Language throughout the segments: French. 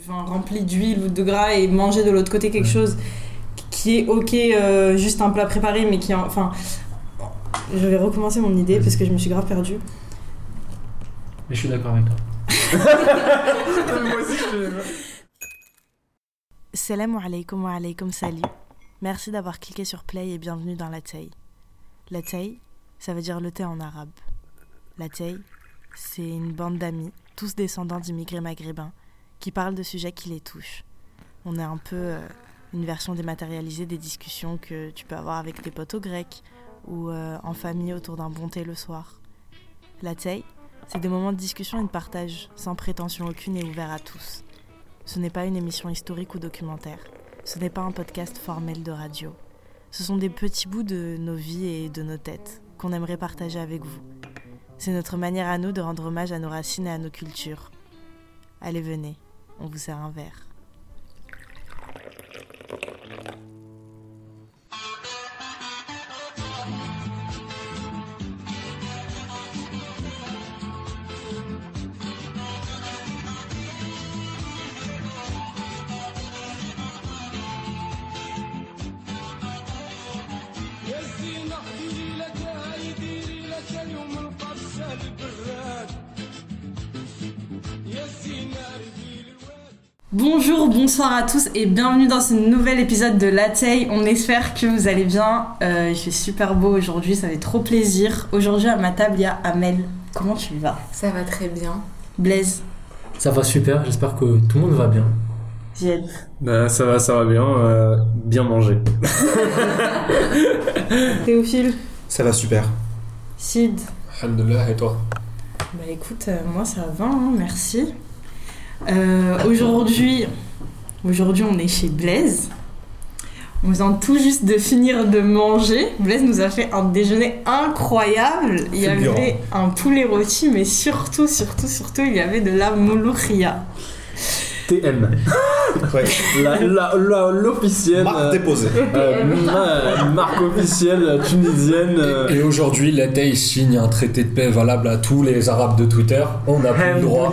rempli d'huile ou de gras et manger de l'autre côté quelque chose qui est ok, juste un plat préparé, mais qui je vais recommencer mon idée parce que je me suis grave perdue. Mais je suis d'accord avec toi. Moi aussi, Salam alaikum wa alaikum salut. Merci d'avoir cliqué sur play et bienvenue dans la Tay. La Tay, ça veut dire le thé en arabe. La Tay, c'est une bande d'amis, tous descendants d'immigrés maghrébins, qui parlent de sujets qui les touchent. On est un peu une version dématérialisée des discussions que tu peux avoir avec tes potes au grec ou en famille autour d'un bon thé le soir. La Tay, c'est des moments de discussion et de partage, sans prétention aucune et ouvert à tous. Ce n'est pas une émission historique ou documentaire. Ce n'est pas un podcast formel de radio. Ce sont des petits bouts de nos vies et de nos têtes qu'on aimerait partager avec vous. C'est notre manière à nous de rendre hommage à nos racines et à nos cultures. Allez, venez, on vous sert un verre. Bonjour, bonsoir à tous et bienvenue dans ce nouvel épisode de La Tay. On espère que vous allez bien. Il fait super beau aujourd'hui, ça fait trop plaisir. Aujourd'hui à ma table il y a Amel. Comment tu vas ? Ça va très bien. Blaise. Ça va super, j'espère que tout le monde va bien. Jed. Ça va bien. Bien manger. Théophile. Ça va super. Sid. Alhamdoulilah, et toi ? Bah écoute, moi ça va, hein, merci. Aujourd'hui on est chez Blaise. On vient tout juste de finir de manger. Blaise nous a fait un déjeuner incroyable. Il y avait un poulet rôti, mais surtout il y avait de la mouloukhia. TM. Ouais. L'officielle. Marque déposée. Marque officielle tunisienne. Et aujourd'hui, la Tay signe un traité de paix valable à tous les Arabes de Twitter. On n'a plus le droit.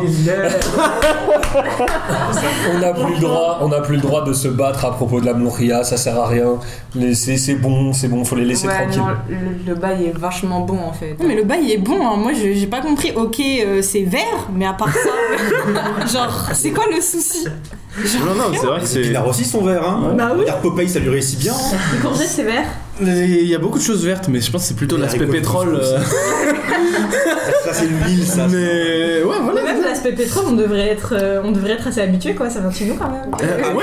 On n'a plus le droit de se battre à propos de la mouloukhia, ça sert à rien. C'est bon, faut les laisser tranquilles. Non, le bail est vachement bon en fait. Non, mais le bail est bon, hein. Moi j'ai pas compris. Ok, c'est vert, mais à part ça, genre, c'est quoi le souci ? Non, c'est vrai que c'est. Les épinards aussi sont verts, hein. Bah oui. Regarde Popeye, ça lui réussit bien. Les courgettes c'est vert. Il y a beaucoup de choses vertes, mais je pense que c'est plutôt l'aspect pétrole. Ça, c'est l'huile, ça. Mais ouais, voilà. Mais même l'aspect pétrole, on devrait être assez habitué, quoi. Ça vient de chez nous quand même. Ouais,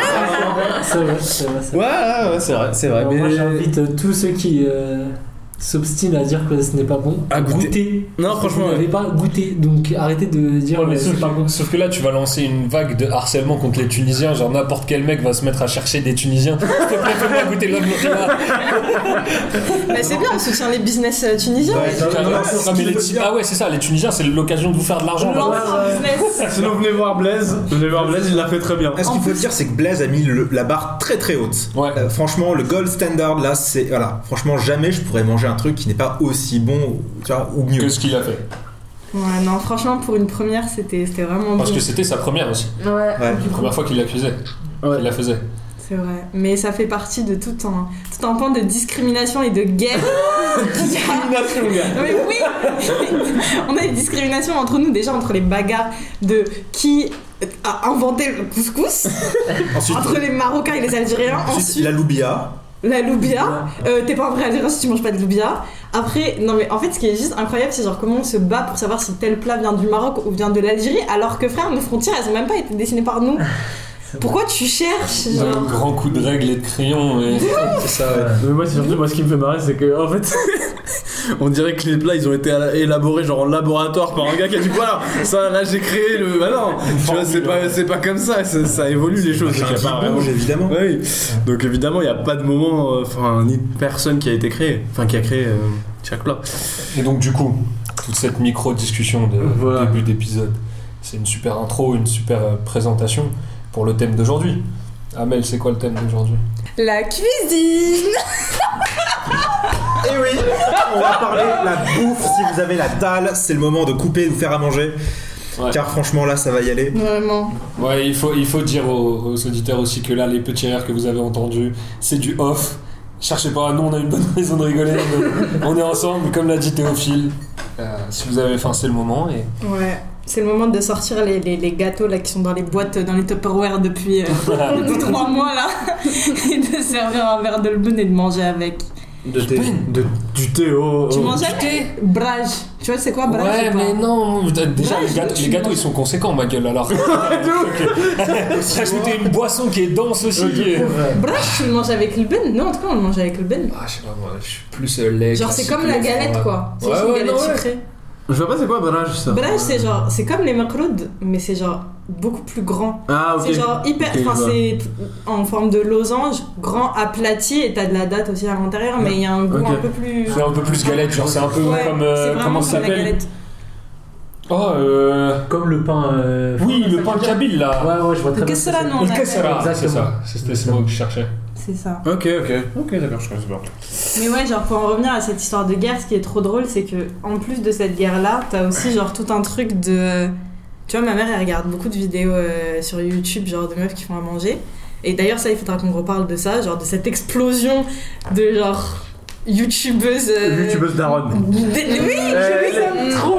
c'est vrai. Alors, Mais moi j'invite tous ceux qui s'obstinent à dire que ce n'est pas bon à goûter. Non, Parce que franchement, vous n'avez pas goûté, donc arrêtez de dire Ouais, mais c'est pas bon. sauf que là, tu vas lancer une vague de harcèlement contre les Tunisiens. Genre, n'importe quel mec va se mettre à chercher des Tunisiens. S'il te plaît, fais-moi goûter la mouloukhia. Bah c'est bien, on soutient les business tunisiens. Ah ouais, c'est ça, les Tunisiens, c'est l'occasion de vous faire de l'argent. sinon venez voir Blaise, il l'a fait très bien. Ce qu'il faut dire, c'est que Blaise a mis la barre très très haute. Ouais. Franchement, le gold standard là, c'est voilà. Franchement, jamais je pourrais manger un truc qui n'est pas aussi bon, tu vois, ou mieux. Que ce qu'il a fait. Ouais, non, franchement, pour une première, c'était vraiment Parce bon. que c'était sa première aussi. Ouais. La première fois qu'il l'accusait. Ouais. Il la faisait. C'est vrai, mais ça fait partie de tout un pan de discrimination et de guerre. Discrimination, gars. Mais oui. On a des discriminations entre nous, déjà entre les bagarres de qui a inventé le couscous, Ensuite, entre les Marocains et les Algériens. Ensuite la loubia. la loubia. T'es pas un vrai Algérien si tu manges pas de loubia. Après, non mais en fait, ce qui est juste incroyable, c'est genre comment on se bat pour savoir si tel plat vient du Maroc ou vient de l'Algérie, alors que frère, nos frontières, elles ont même pas été dessinées par nous. Pourquoi tu cherches genre... Un grand coup de règle et de crayon. Et... C'est ça. Mais moi, c'est surtout, ce qui me fait marrer, c'est que en fait, on dirait que les plats ils ont été élaborés genre en laboratoire par un gars qui a dit voilà, ça là j'ai créé le. Bah non, tu vois, c'est pas comme ça, ça évolue les choses. C'est un qui bouge, évidemment. Oui. Donc évidemment, il n'y a pas de moment, ni de personne qui a été créé, qui a créé chaque plat. Et donc, du coup, toute cette micro-discussion de Voilà. début d'épisode, c'est une super intro, une super présentation pour le thème d'aujourd'hui. Amel, c'est quoi le thème d'aujourd'hui ? La cuisine. Et oui, on va parler la bouffe. Si vous avez la dalle, c'est le moment de couper et de vous faire à manger. Ouais. car franchement là ça va y aller. Vraiment. Ouais, il faut dire aux auditeurs aussi que là, les petits rires que vous avez entendus, c'est du off. Cherchez pas, nous on a une bonne raison de rigoler, mais on est ensemble, comme l'a dit Théophile. Si vous avez faim, c'est le moment. Et... Ouais. C'est le moment de sortir les gâteaux là qui sont dans les boîtes, dans les Tupperware depuis 3 mois là, et de servir un verre de l'bun et de manger avec. Du thé, oh. Tu manges avec brage. Tu vois c'est quoi brage? Ouais, ou pas? mais non, déjà Brage, les gâteaux ils sont conséquents, ma gueule, alors. Rajouter une boisson qui est dense aussi. Brage, tu le manges avec le ben? Non, en tout cas on le mange avec le ben. Ah, je sais pas, moi, je suis plus lait. Genre c'est comme la galette quoi. C'est Ouais, une ouais, galette non, ouais. sucrée. Je sais pas c'est quoi brage ça. Brage c'est genre, c'est comme les makroud, mais c'est genre beaucoup plus grand. Ah ok. C'est genre hyper, Ok, enfin je vois. c'est en forme de losange, grand aplati et t'as de la date aussi à l'intérieur, mais il y a un goût Ok. un peu plus. C'est un peu plus galette, genre c'est un peu Ouais, comme. c'est vraiment Comment ça comme la s'appelle? galette. Oh, Comme le pain. oui, le pain kabyle là. Ouais, je vois très Le bien. kessara, non, on Le l'appelle. kessara, c'est Exactement. ça. C'était ce mot que je cherchais. C'est ça. Ok, d'accord, je connais pas. Mais ouais, genre pour en revenir à cette histoire de guerre, ce qui est trop drôle, c'est que en plus de cette guerre-là, t'as aussi genre tout un truc de. Tu vois, ma mère elle regarde beaucoup de vidéos sur YouTube, genre de meufs qui font à manger. Et d'ailleurs, ça, il faudra qu'on reparle de ça, genre de cette explosion de genre youtubeuses. YouTubeuse daronne. Oui, je les aime trop.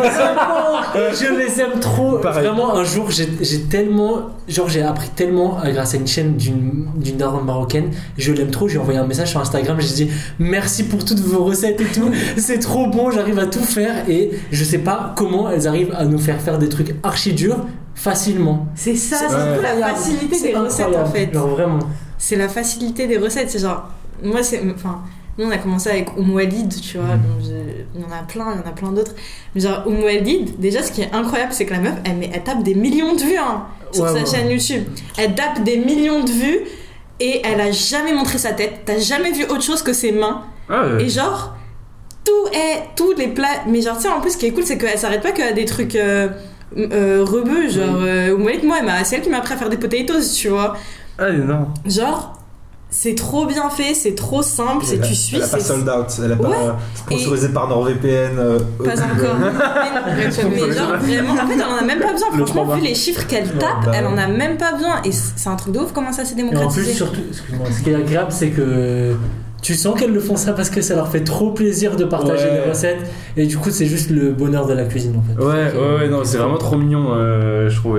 Je les aime trop. Pareil. Vraiment, un jour, j'ai tellement. Genre, j'ai appris tellement grâce à une chaîne d'une daronne marocaine. Je l'aime trop. J'ai envoyé un message sur Instagram. J'ai dit merci pour toutes vos recettes et tout. C'est trop bon. J'arrive à tout faire. Et je sais pas comment elles arrivent à nous faire faire des trucs archi durs facilement. C'est ça, C'est c'est un peu la incroyable. facilité C'est des recettes en incroyable. fait. Genre, vraiment. C'est la facilité des recettes. C'est genre. Moi, c'est. Enfin. Nous, on a commencé avec Walid, tu vois. Donc il y en a plein d'autres. Mais genre, Walid, déjà, ce qui est incroyable, c'est que la meuf, elle tape des millions de vues hein, sur Ouais, sa ouais. chaîne YouTube. Elle tape des millions de vues et elle a jamais montré sa tête. T'as jamais vu autre chose que ses mains. Ah ouais. Et genre, tous les plats. Mais genre, tu sais, en plus, ce qui est cool, c'est qu'elle s'arrête pas qu'à des trucs rebeux. Genre, Walid, moi, c'est elle qui m'a appris à faire des potatoes, tu vois. Ah non. Genre. C'est trop bien fait, c'est trop simple, c'est tu suis. Elle a pas c'est sold out, elle a pas Ouais. sponsorisé par NordVPN. Pas encore. Mais genre vraiment, en fait, elle en a même pas besoin. Franchement, vu les chiffres qu'elle tape, bah, elle en a même pas besoin. Et c'est un truc de ouf comment ça s'est Et en plus, démocratisé. surtout, excuse-moi, ce qui est agréable, c'est que tu sens qu'elles le font ça parce que ça leur fait trop plaisir de partager Ouais. des recettes. Et du coup, c'est juste le bonheur de la cuisine en fait. Ouais, non, c'est vraiment trop mignon, je trouve.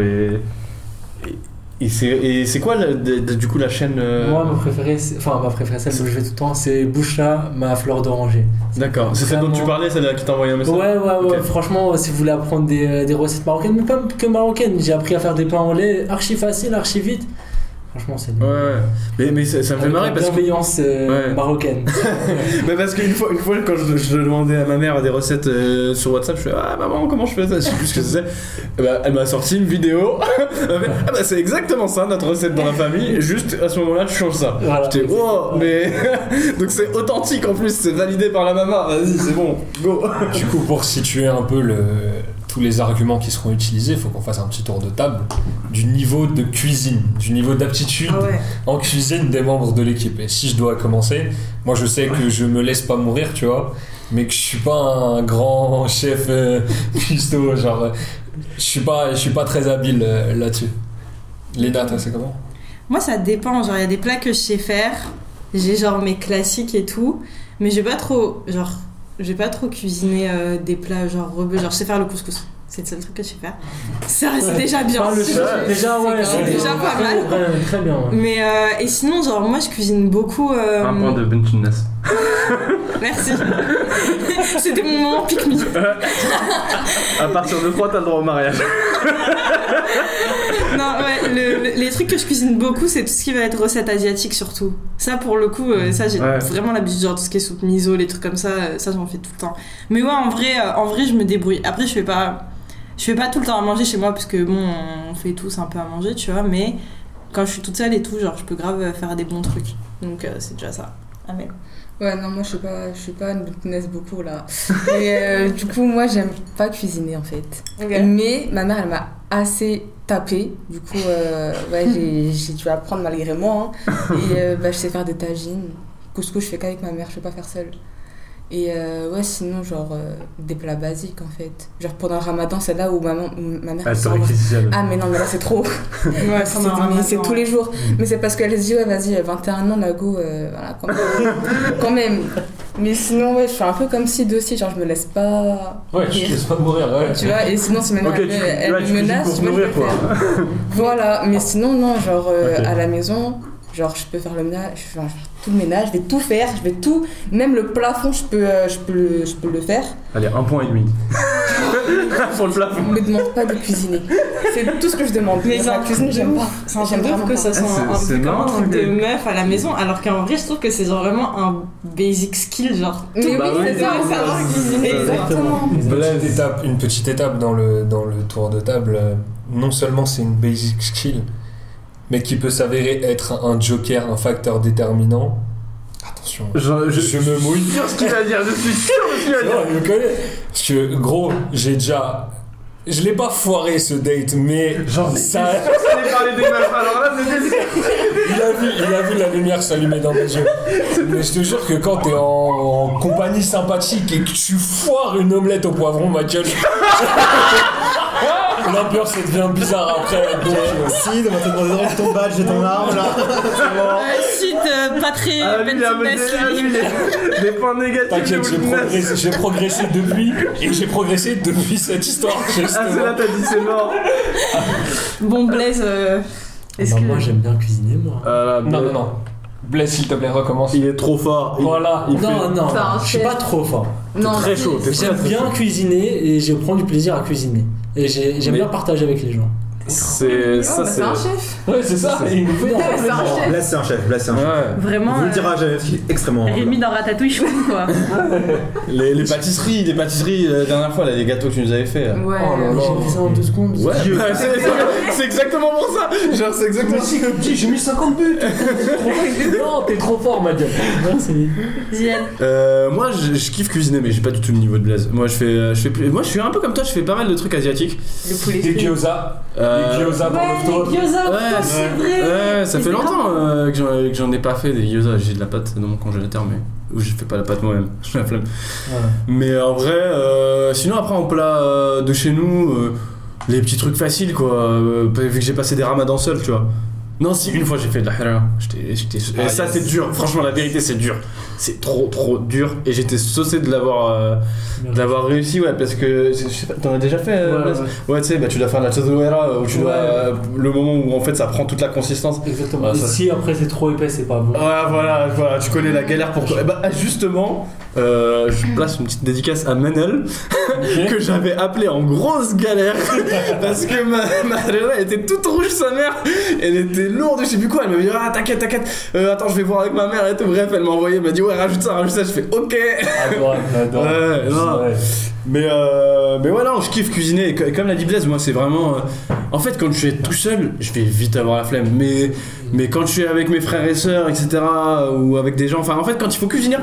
Et c'est quoi du coup la chaîne Moi, ma préférée, celle où je vais tout le temps, c'est Boucha, ma fleur d'oranger. D'accord, c'est celle dont tu parlais, celle qui t'a envoyé un message. Ouais, Ok. franchement, si vous voulez apprendre des recettes marocaines, mais pas que marocaines, j'ai appris à faire des pains au lait archi facile, archi vite. Franchement, c'est Ouais, mais ça me fait marrer parce que. bienveillance Ouais. marocaine. Mais parce qu'une fois quand je demandais à ma mère des recettes sur WhatsApp, je fais ah maman comment je fais ça, je sais plus ce que c'est. Et bah, elle m'a sorti une vidéo. Elle m'a fait, ah bah c'est exactement ça notre recette dans la famille. Juste à ce moment-là tu changes ça. Voilà. J'étais oh mais donc c'est authentique en plus, c'est validé par la maman. Vas-y c'est bon, go. Du coup, pour situer un peu tous les arguments qui seront utilisés, il faut qu'on fasse un petit tour de table du niveau de cuisine, du niveau d'aptitude Ah ouais. en cuisine des membres de l'équipe. Et si je dois commencer, moi je sais que je me laisse pas mourir, tu vois, mais que je suis pas un grand chef cuistot, genre je suis pas très habile là-dessus. Léna, toi c'est comment? Moi, ça dépend. Genre, il y a des plats que je sais faire. J'ai genre mes classiques et tout. Mais je vais pas trop cuisiner des plats genre rebeux. Genre, je sais faire le couscous. C'est le seul truc que je sais faire. Ça, c'est déjà bien. Ah, déjà, ouais, c'est déjà pas mal. Très bien. Ouais. Mais et sinon, genre, moi, je cuisine beaucoup. Un point de Benchines. Merci. C'était mon moment pick me. À partir de 3 t'as le droit au mariage. Non, ouais, les trucs que je cuisine beaucoup, c'est tout ce qui va être recette asiatique surtout. Ça, pour le coup, ça, j'ai vraiment l'habitude, genre tout ce qui est soupe miso, les trucs comme ça, ça, j'en fais tout le temps. Mais ouais, en vrai, je me débrouille. Après, je fais pas tout le temps à manger chez moi, parce que bon, on fait tous un peu à manger, tu vois, mais quand je suis toute seule et tout, genre, je peux grave faire des bons trucs. Donc, c'est déjà ça. Amen. Ouais, non, moi je suis pas une boutonnesse beaucoup là. Et du coup, moi j'aime pas cuisiner en fait. Okay. Mais ma mère elle m'a assez tapé. Du coup, ouais, j'ai dû apprendre malgré moi. Hein. Et je sais faire des tagines. Couscous, je fais qu'avec ma mère, je peux pas faire seule. Et ouais, sinon, genre, des plats basiques en fait. Genre, pendant le ramadan, c'est là où ma mère. Elle te réquisitionne. Ah, mais non, mais là, c'est trop. Ouais, c'est tous les jours. Mais c'est parce qu'elle se dit, ouais, vas-y, 21 ans, la go, voilà, quand même. Mais sinon, ouais, je suis un peu comme Sid aussi, genre, je me laisse pas. Ouais, tu te laisses pas mourir, ouais. Tu vois, et sinon, si maintenant Ok, elle me menace, pour nourrir, quoi. Voilà, mais sinon, non, genre, à la maison. Genre, je peux faire le ménage, je vais faire tout le ménage, je vais tout faire, même le plafond, je peux le faire. Allez, 1,5 point. Pour le plafond. Ne me demande pas de cuisiner. C'est tout ce que je demande. Mais la cuisine, j'aime pas. C'est un truc de ouf que ça soit un peu comme un truc de meuf à la maison, alors qu'en vrai, je trouve que c'est genre vraiment un basic skill, genre. Mais oui, c'est ça, savoir cuisiner. Exactement. Une petite étape dans le tour de table. Non seulement c'est une basic skill, mais qui peut s'avérer être un joker, un facteur déterminant. Attention, je me mouille. Je suis sûr ce qu'il va dire, je suis sûr ce qu'il va dire. Non, je me connais. Parce que, gros, je l'ai pas foiré ce date, mais ça. On est parlé des meufs, alors là, c'était. Il a vu la lumière s'allumer dans mes yeux. Mais je te jure que quand t'es en compagnie sympathique et que tu foires une omelette au poivron, ma gueule. L'ambiance devient bizarre après. Sid, on va te demander de rendre ton badge et ton arme là. Sid, pas très des points négatifs. T'inquiète, j'ai progressé depuis et j'ai progressé depuis cette histoire. Ah, c'est là, t'as dit c'est mort. Bon, Blaise, est-ce que. Moi, j'aime bien cuisiner, moi. Non. Blaise, s'il te plaît, recommence. Il est trop fort. Voilà. Non, je suis pas trop fort. Non, Très chaud. J'aime bien cuisiner et je prends du plaisir à cuisiner. Et j'aime bien partager avec les gens. C'est ça, c'est un chef. Ouais, c'est ça. Il nous fait Là, c'est un chef. Vraiment. On vous le dira jamais, il est extrêmement. Rémi dans Ratatouille, je trouve quoi. Les pâtisseries, la dernière fois, là, les gâteaux que tu nous avais fait. Ouais. Oh là là. J'ai fait ça en 2 secondes. Ouais, c'est exactement pour ça. Genre, c'est exactement ça. J'ai mis 50 buts. Non, t'es trop fort, ma gueule. Merci. Ziel. Moi, je kiffe cuisiner, mais j'ai pas du tout le niveau de Blaise. Moi, je suis un peu comme toi, je fais pas mal de trucs asiatiques. Le poulet Des frit. gyoza. Les gyoza dans le tour. Les gyoza, putain, c'est vrai. Ouais, ça fait longtemps que j'en ai pas fait des gyoza. J'ai de la pâte dans mon congélateur, mais où je fais pas la pâte moi-même. J'ai la flemme. Ouais. Mais en vrai, sinon après en plat de chez nous, les petits trucs faciles quoi. Vu que j'ai passé des ramadans seul, tu vois. Non, si une fois j'ai fait de la halal, et ça c'est dur. Franchement, la vérité c'est dur. C'est trop dur et j'étais saucé de l'avoir réussi, ouais, parce que je sais pas, t'en as déjà fait ouais, tu sais, tu dois faire la tazouera où tu dois le moment où en fait ça prend toute la consistance. Exactement. Et si après c'est trop épais, c'est pas bon. Ouais, voilà, tu connais la galère pour. Justement, je place une petite dédicace à Manel que j'avais appelé en grosse galère parce que ma elle était toute rouge, sa mère, elle était lourde, je sais plus quoi, elle m'a dit t'inquiète, attends, je vais voir avec ma mère et tout. Bref, elle m'a envoyé, elle m'a dit ouais, rajoute ça, je fais ok. Adore. Ouais, non. Mais ouais, non, je kiffe cuisiner. Et comme l'a dit Blaise, moi c'est vraiment. En fait, quand je suis tout seul, je vais vite avoir la flemme. Mais quand je suis avec mes frères et sœurs, etc., ou avec des gens, enfin, en fait, quand il faut cuisiner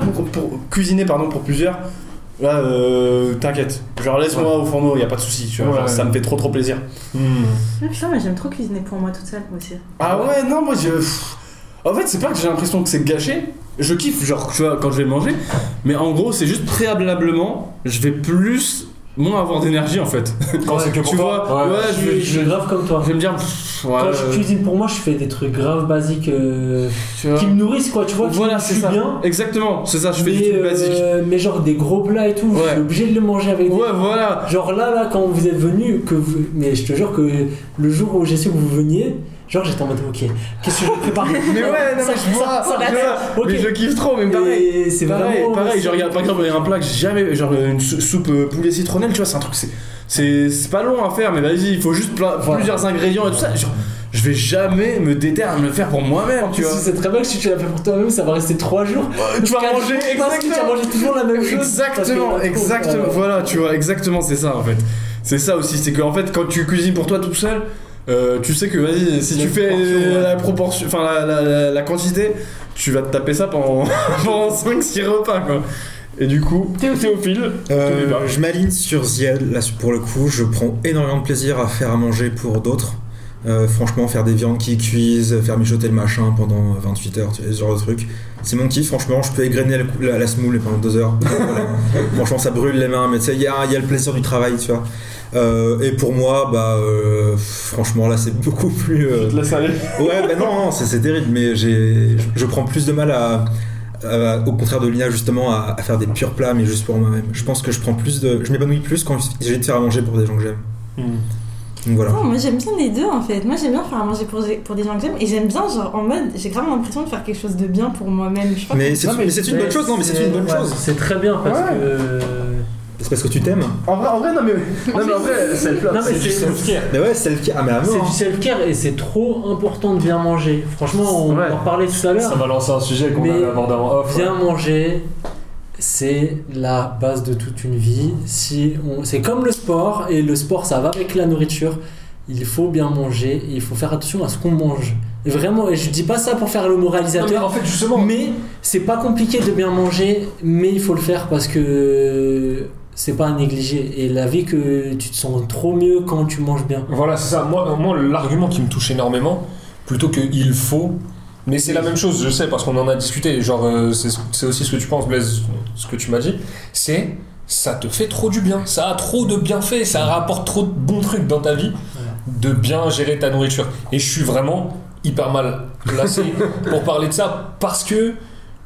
pour plusieurs, là, t'inquiète. Genre, laisse-moi au fourneau, y a pas de souci, tu vois. Genre, ça me fait trop plaisir. Putain, mais j'aime trop cuisiner pour moi toute seule aussi. Ah ouais, non, moi en fait, c'est pas que j'ai l'impression que c'est gâché. Je kiffe, genre, tu vois, quand je vais le manger. Mais en gros, c'est juste préalablement, je vais moins avoir d'énergie en fait. Quand c'est que pour tu toi. vois, ouais, Je suis grave comme toi. je vais me dire. Quand je cuisine pour moi, je fais des trucs grave basiques tu vois. qui me nourrissent, quoi, tu vois. Voilà, c'est ça. Bien. Exactement, c'est ça, je fais des trucs basiques. Mais genre des gros plats et tout, je suis obligé de le manger avec des... Ouais, voilà. Genre là, quand vous êtes venu, mais je te jure que le jour où j'ai su que vous veniez, genre j'étais en mode ok, qu'est-ce que je vais préparer? Mais ouais, non, mais je vois, okay. Mais je kiffe trop, mais pareil. Et c'est pareil, genre, par exemple, il y a un plat que j'ai jamais, genre une soupe poulet citronnelle, tu vois, c'est un truc, c'est pas long à faire, mais vas-y, il faut juste plusieurs ingrédients et tout ça. Genre, je vais jamais me déterrer à me le faire pour moi-même, tu vois. C'est très bien que si tu l'as fait pour toi-même, ça va rester 3 jours. Tu vas manger exactement. Tu vas manger toujours la même chose. Exactement. Voilà, tu vois, exactement, c'est ça en fait. C'est ça aussi, c'est qu'en fait, quand tu cuisines pour toi tout seul, tu sais que vas-y, si tu fais la proportion, enfin la quantité, tu vas te taper ça pendant 5-6 repas quoi. Et du coup, Théophile, je m'aligne sur Ziel, là pour le coup, je prends énormément de plaisir à faire à manger pour d'autres. Franchement, faire des viandes qui cuisent, faire mijoter le machin pendant 28 heures, tu vois, ce genre de truc. C'est mon kiff, franchement. Je peux égrener la semoule pendant 2 heures. Franchement, ça brûle les mains, mais tu sais, il y a le plaisir du travail, tu vois. Et pour moi, franchement, là, c'est beaucoup plus. Je te laisse aller. Ouais, non, c'est terrible, mais je prends plus de mal au contraire de Lina, justement, à faire des purs plats, mais juste pour moi-même. Je pense que je m'épanouis plus quand j'ai de faire à manger pour des gens que j'aime. Donc voilà. Moi j'aime bien les deux en fait. Moi j'aime bien faire à manger pour des gens que j'aime et j'aime bien genre en mode j'ai grave l'impression de faire quelque chose de bien pour moi-même. Mais c'est une bonne chose, non mais c'est une bonne chose. C'est très bien parce que. C'est parce que tu t'aimes. En vrai, non mais en vrai, c'est du self-care. Mais ouais, self-care. Ah mais c'est du self-care et c'est trop important de bien manger. Franchement, on en parlait tout à l'heure. Ça va lancer un sujet qu'on avait abordé en off. Bien manger, c'est la base de toute une vie. C'est comme le sport, et le sport ça va avec la nourriture. Il faut bien manger et il faut faire attention à ce qu'on mange. Et vraiment, et je dis pas ça pour faire le moralisateur, non, mais en fait, justement, mais c'est pas compliqué de bien manger, mais il faut le faire parce que c'est pas à négliger. Et la vie que tu te sens trop mieux quand tu manges bien. Voilà, c'est ça. Moi l'argument qui me touche énormément, plutôt que il faut. Mais c'est la même chose, je sais, parce qu'on en a discuté. Genre, c'est aussi ce que tu penses, Blaise, ce que tu m'as dit. C'est, ça te fait trop du bien. Ça a trop de bienfaits, ça rapporte trop de bons trucs dans ta vie, de bien gérer ta nourriture. Et je suis vraiment hyper mal placé pour parler de ça, parce que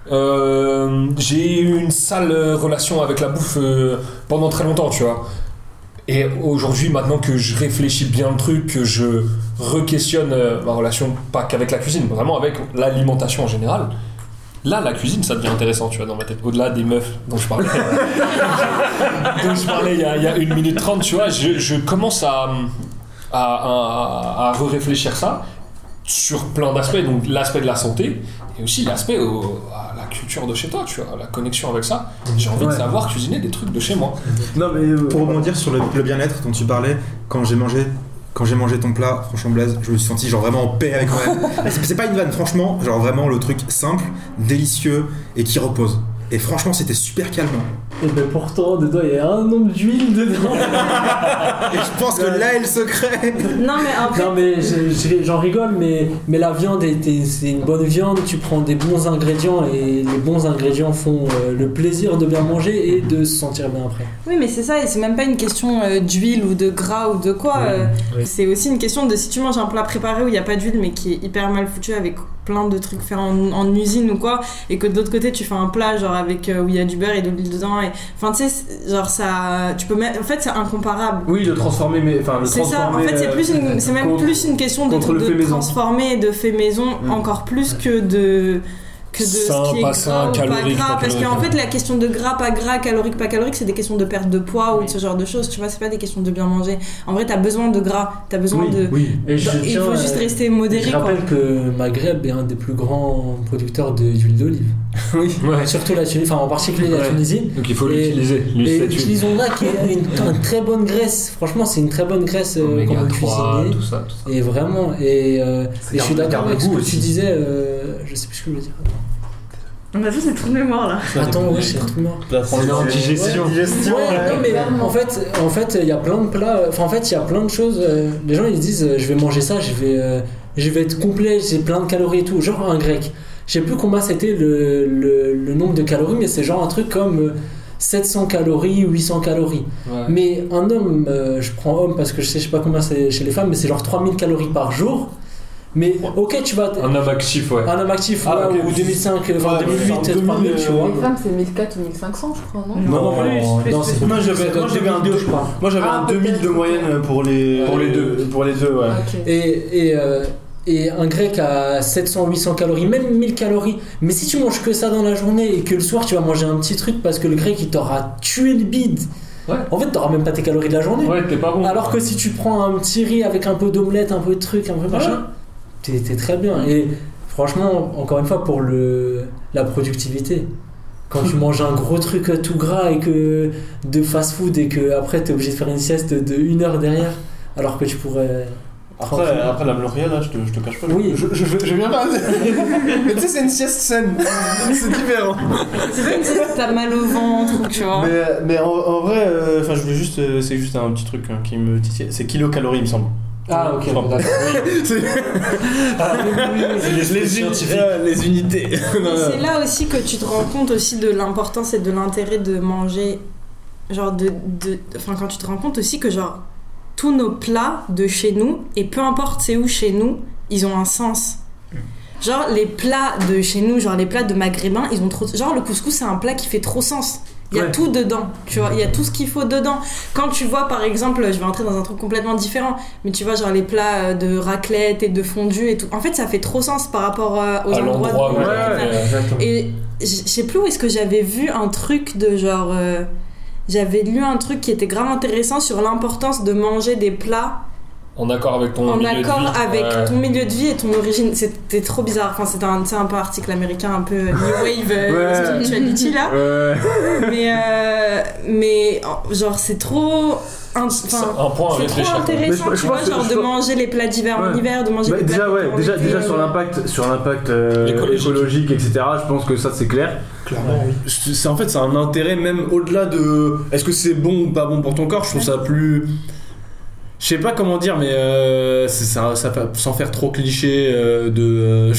j'ai eu une sale relation avec la bouffe pendant très longtemps, tu vois. Et aujourd'hui, maintenant que je réfléchis bien le truc, que je re-questionne ma relation, pas qu'avec la cuisine, mais vraiment avec l'alimentation en général, là, la cuisine, ça devient intéressant, tu vois, dans ma tête. Au-delà des meufs dont je parlais, il y a 1 minute 30, tu vois, je commence à re-réfléchir ça sur plein d'aspects, donc l'aspect de la santé, et aussi l'aspect à la culture de chez toi, tu vois, la connexion avec ça. J'ai envie de savoir cuisiner des trucs de chez moi. Non, mais pour rebondir sur le bien-être dont tu parlais, quand j'ai mangé ton plat, franchement Blaise, je me suis senti genre vraiment en paix avec moi-même. C'est pas une vanne, franchement, genre vraiment le truc simple, délicieux et qui repose. Et franchement, c'était super calmant. Et ben pourtant, dedans, il y a un nombre d'huile dedans. Et je pense que là est le secret. Non, mais en fait... Non, mais j'en rigole, mais la viande, c'est une bonne viande. Tu prends des bons ingrédients et les bons ingrédients font le plaisir de bien manger et de se sentir bien après. Oui, mais c'est ça, et c'est même pas une question d'huile ou de gras ou de quoi. Oui. C'est aussi une question de si tu manges un plat préparé où il n'y a pas d'huile mais qui est hyper mal foutu avec plein de trucs faits en usine ou quoi, et que de l'autre côté tu fais un plat genre avec où il y a du beurre et de l'huile dedans, et enfin tu sais genre ça tu peux mettre, en fait c'est incomparable. Oui, le transformer, mais enfin le c'est transformer, ça, en fait c'est même plus une question de transformer et de fait maison encore plus que de ce qui est gras ou pas gras, parce qu'en fait la question de gras, pas gras, calorique, pas calorique, c'est des questions de perte de poids ou de ce genre de choses, tu vois, c'est pas des questions de bien manger. En vrai t'as besoin de gras, t'as besoin il faut juste rester modéré. Je rappelle que Maghreb est un des plus grands producteurs d'huile d'olive. Oui, surtout la Tunisie, enfin en particulier la Tunisie. Donc il faut l'utiliser. Et utilisons-la qui est une très bonne graisse. Franchement, c'est une très bonne graisse quand vous cuisinez. Tout ça. Et vraiment, et je suis d'accord avec ce que tu disais. Je sais plus ce que je veux dire. On a tous des trous de mémoire là. Attends, ouais, j'ai un trou de mémoire. C'est en digestion. Ouais, non, mais en fait, il y a plein de plats. Enfin, en fait, il y a plein de choses. Les gens ils disent, je vais manger ça, je vais être complet, j'ai plein de calories et tout. Genre un grec. Je sais plus combien c'était le nombre de calories, mais c'est genre un truc comme 700 calories, 800 calories. Ouais. Mais un homme, je prends homme parce que je sais pas combien c'est chez les femmes, mais c'est genre 3000 calories par jour. Mais ok, tu vas. Un homme actif, ouais. Un homme actif, okay. Ou 2005, enfin 2008, 3000, tu vois. Les femmes, c'est 1400 ou 1500, je crois, non? Non, moi j'avais un 2, je crois. Moi j'avais un 2000 de moyenne pour les deux. Pour les deux, ouais. Okay. Et un grec à 700-800 calories, même 1000 calories. Mais si tu manges que ça dans la journée et que le soir tu vas manger un petit truc parce que le grec il t'aura tué le bide. Ouais. En fait, t'auras même pas tes calories de la journée. Ouais, t'es pas bon. Alors que si tu prends un petit riz avec un peu d'omelette, un peu de truc, un peu machin, t'es très bien. Et franchement, encore une fois, pour la productivité, quand tu manges un gros truc tout gras et que de fast food et que après t'es obligé de faire une sieste de 1 heure derrière, alors que tu pourrais. Après la L'Oréal, là, je te cache pas. Oui. Je viens pas. Mais tu sais, c'est une sieste saine. C'est différent. C'est pas une sieste où t'as mal au ventre, tu vois. Mais en vrai, je voulais juste. C'est juste un petit truc qui me titille. C'est kilocalories, il me semble. Ah, ok, Enfin, d'accord. les unités. Et c'est là aussi que tu te rends compte aussi de l'importance et de l'intérêt de manger. Genre, enfin, quand tu te rends compte aussi que, genre, tous nos plats de chez nous, et peu importe c'est où chez nous, ils ont un sens. Genre, les plats de chez nous, genre les plats de maghrébins, ils ont trop. Genre, le couscous, c'est un plat qui fait trop sens. Il y a tout dedans, tu vois, il y a tout ce qu'il faut dedans. Quand tu vois, par exemple, je vais entrer dans un truc complètement différent, mais tu vois, genre les plats de raclette et de fondue et tout, en fait, ça fait trop sens par rapport aux endroits. Et je sais plus où est-ce que j'avais vu un truc de genre. J'avais lu un truc qui était grave intéressant sur l'importance de manger des plats en accord avec ton milieu de vie. En accord avec ton milieu de vie et ton origine. C'était trop bizarre. Enfin, c'était un peu article américain, un peu New Wave spirituality là. Mais genre, c'est trop. C'est un point à réfléchir. C'est trop intéressant, tu vois, genre de manger les plats d'hiver en hiver, de manger les plats déjà sur l'impact écologique, etc. Je pense que ça c'est clair. Clairement, oui. En fait, c'est un intérêt même au-delà de est-ce que c'est bon ou pas bon pour ton corps. Je trouve ça plus. Je sais pas comment dire, mais ça sans faire trop cliché de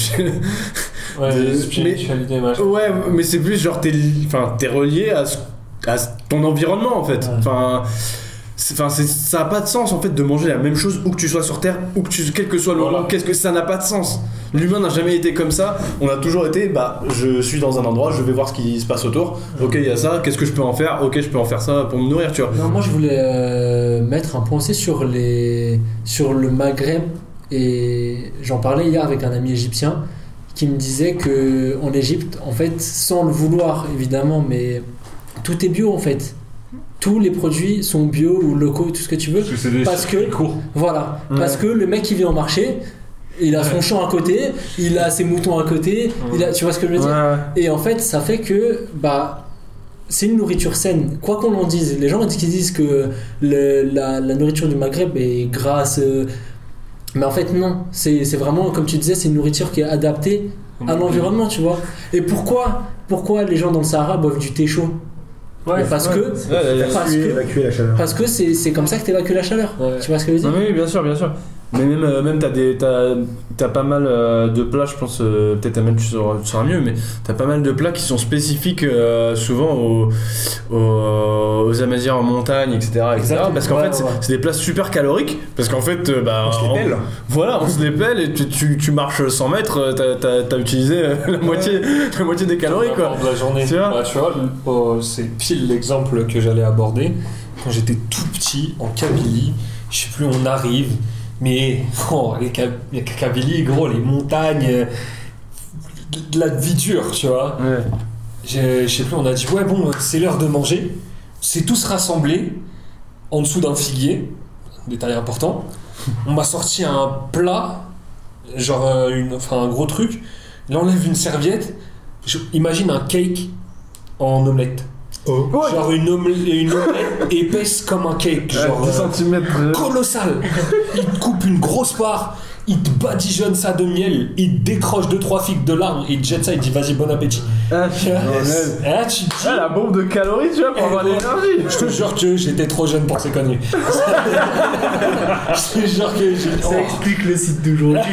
spiritualité, machin. Ouais, mais c'est plus genre t'es relié à ton environnement en fait. Enfin. Ça a pas de sens en fait de manger la même chose où que tu sois sur Terre, quel que soit le moment, qu'est-ce que ça n'a pas de sens. L'humain n'a jamais été comme ça, on a toujours été je suis dans un endroit, je vais voir ce qui se passe autour, ok il y a ça, qu'est-ce que je peux en faire, ok je peux en faire ça pour me nourrir, tu vois. Non, moi je voulais mettre un point aussi sur le Maghreb, et j'en parlais hier avec un ami égyptien qui me disait que en Égypte, en fait, sans le vouloir évidemment, mais tout est bio en fait. Tous les produits sont bio ou locaux, tout ce que tu veux. Parce que voilà, parce que le mec qui vient au marché, il a son champ à côté, il a ses moutons à côté, tu vois ce que je veux dire. Et en fait, ça fait que c'est une nourriture saine, quoi qu'on en dise. Les gens qui disent que la nourriture du Maghreb est grasse, mais en fait non, c'est vraiment comme tu disais, c'est une nourriture qui est adaptée à l'environnement, tu vois. Et pourquoi les gens dans le Sahara boivent du thé chaud? Parce que évacuer la chaleur. Parce que c'est comme ça que t'évacues la chaleur. Tu vois ce que je veux dire? Oui, bien sûr. Mais même t'as pas mal de plats, je pense, peut-être à mettre tu sauras mieux, mais t'as pas mal de plats qui sont spécifiques souvent aux Amaziens en montagne, etc. Parce qu'en fait, c'est des plats super caloriques, parce qu'en fait, on se les pèle. Voilà, on se les pèle et tu marches 100 mètres, t'as utilisé la moitié des calories, quoi. De la journée. Tu vois, c'est pile l'exemple que j'allais aborder. Quand j'étais tout petit, en Kabylie, je sais plus, on arrive. Mais les Kabylie, gros, les montagnes, de la vie dure, tu vois. Je sais plus, on a dit c'est l'heure de manger. C'est tous rassemblés en dessous d'un figuier, détail important. On m'a sorti un plat, genre un gros truc. Il enlève une serviette. Imagine un cake en omelette. Genre une omelette épaisse comme un cake, genre 10 cm colossal. Il te coupe une grosse part, il te badigeonne ça de miel, il te décroche 2-3 figues de l'arbre, il te jette ça, il te dit vas-y bon appétit. Tu dis, la bombe de calories, tu vois, pour avoir l'énergie. Je te jure que j'étais trop jeune pour ces conneries. Je te jure que ça explique le site d'aujourd'hui.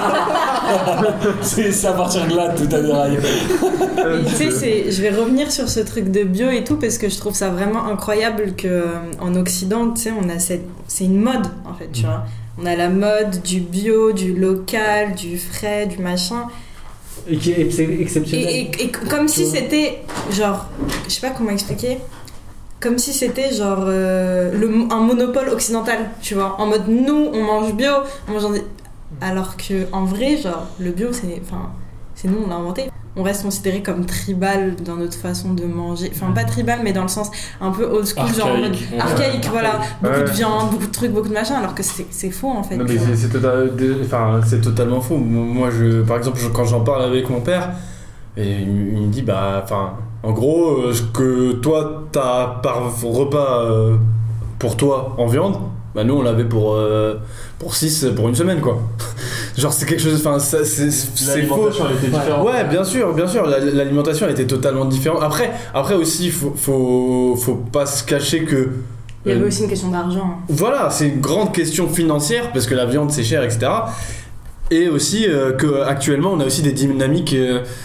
C'est à partir de là tout a déraillé. Tu sais, je vais revenir sur ce truc de bio et tout parce que je trouve ça vraiment incroyable qu'en Occident, tu sais, c'est une mode en fait, tu vois. On a la mode du bio, du local, du frais, du machin. Et qui est exceptionnel. Et comme si c'était genre, je sais pas comment expliquer, comme si c'était genre un monopole occidental, tu vois. En mode nous on mange bio, on mange alors que en vrai genre le bio c'est nous on l'a inventé. On reste considéré comme tribal dans notre façon de manger, enfin pas tribal mais dans le sens un peu old school, archaïque, genre en mode archaïque, voilà, beaucoup de viande, beaucoup de trucs, beaucoup de machin, alors que c'est faux en fait. Non, mais c'est totalement faux. Moi par exemple quand j'en parle avec mon père, et il me dit en gros ce que toi t'as par repas pour toi en viande, nous on l'avait pour 6 pour une semaine, quoi. Genre c'est quelque chose, c'est faux. L'alimentation elle était différente. Ouais, bien sûr, l'alimentation elle était totalement différente. Après aussi faut pas se cacher que Il y avait aussi une question d'argent. Voilà, c'est une grande question financière parce que la viande c'est cher, etc. Et aussi qu'actuellement on a aussi des dynamiques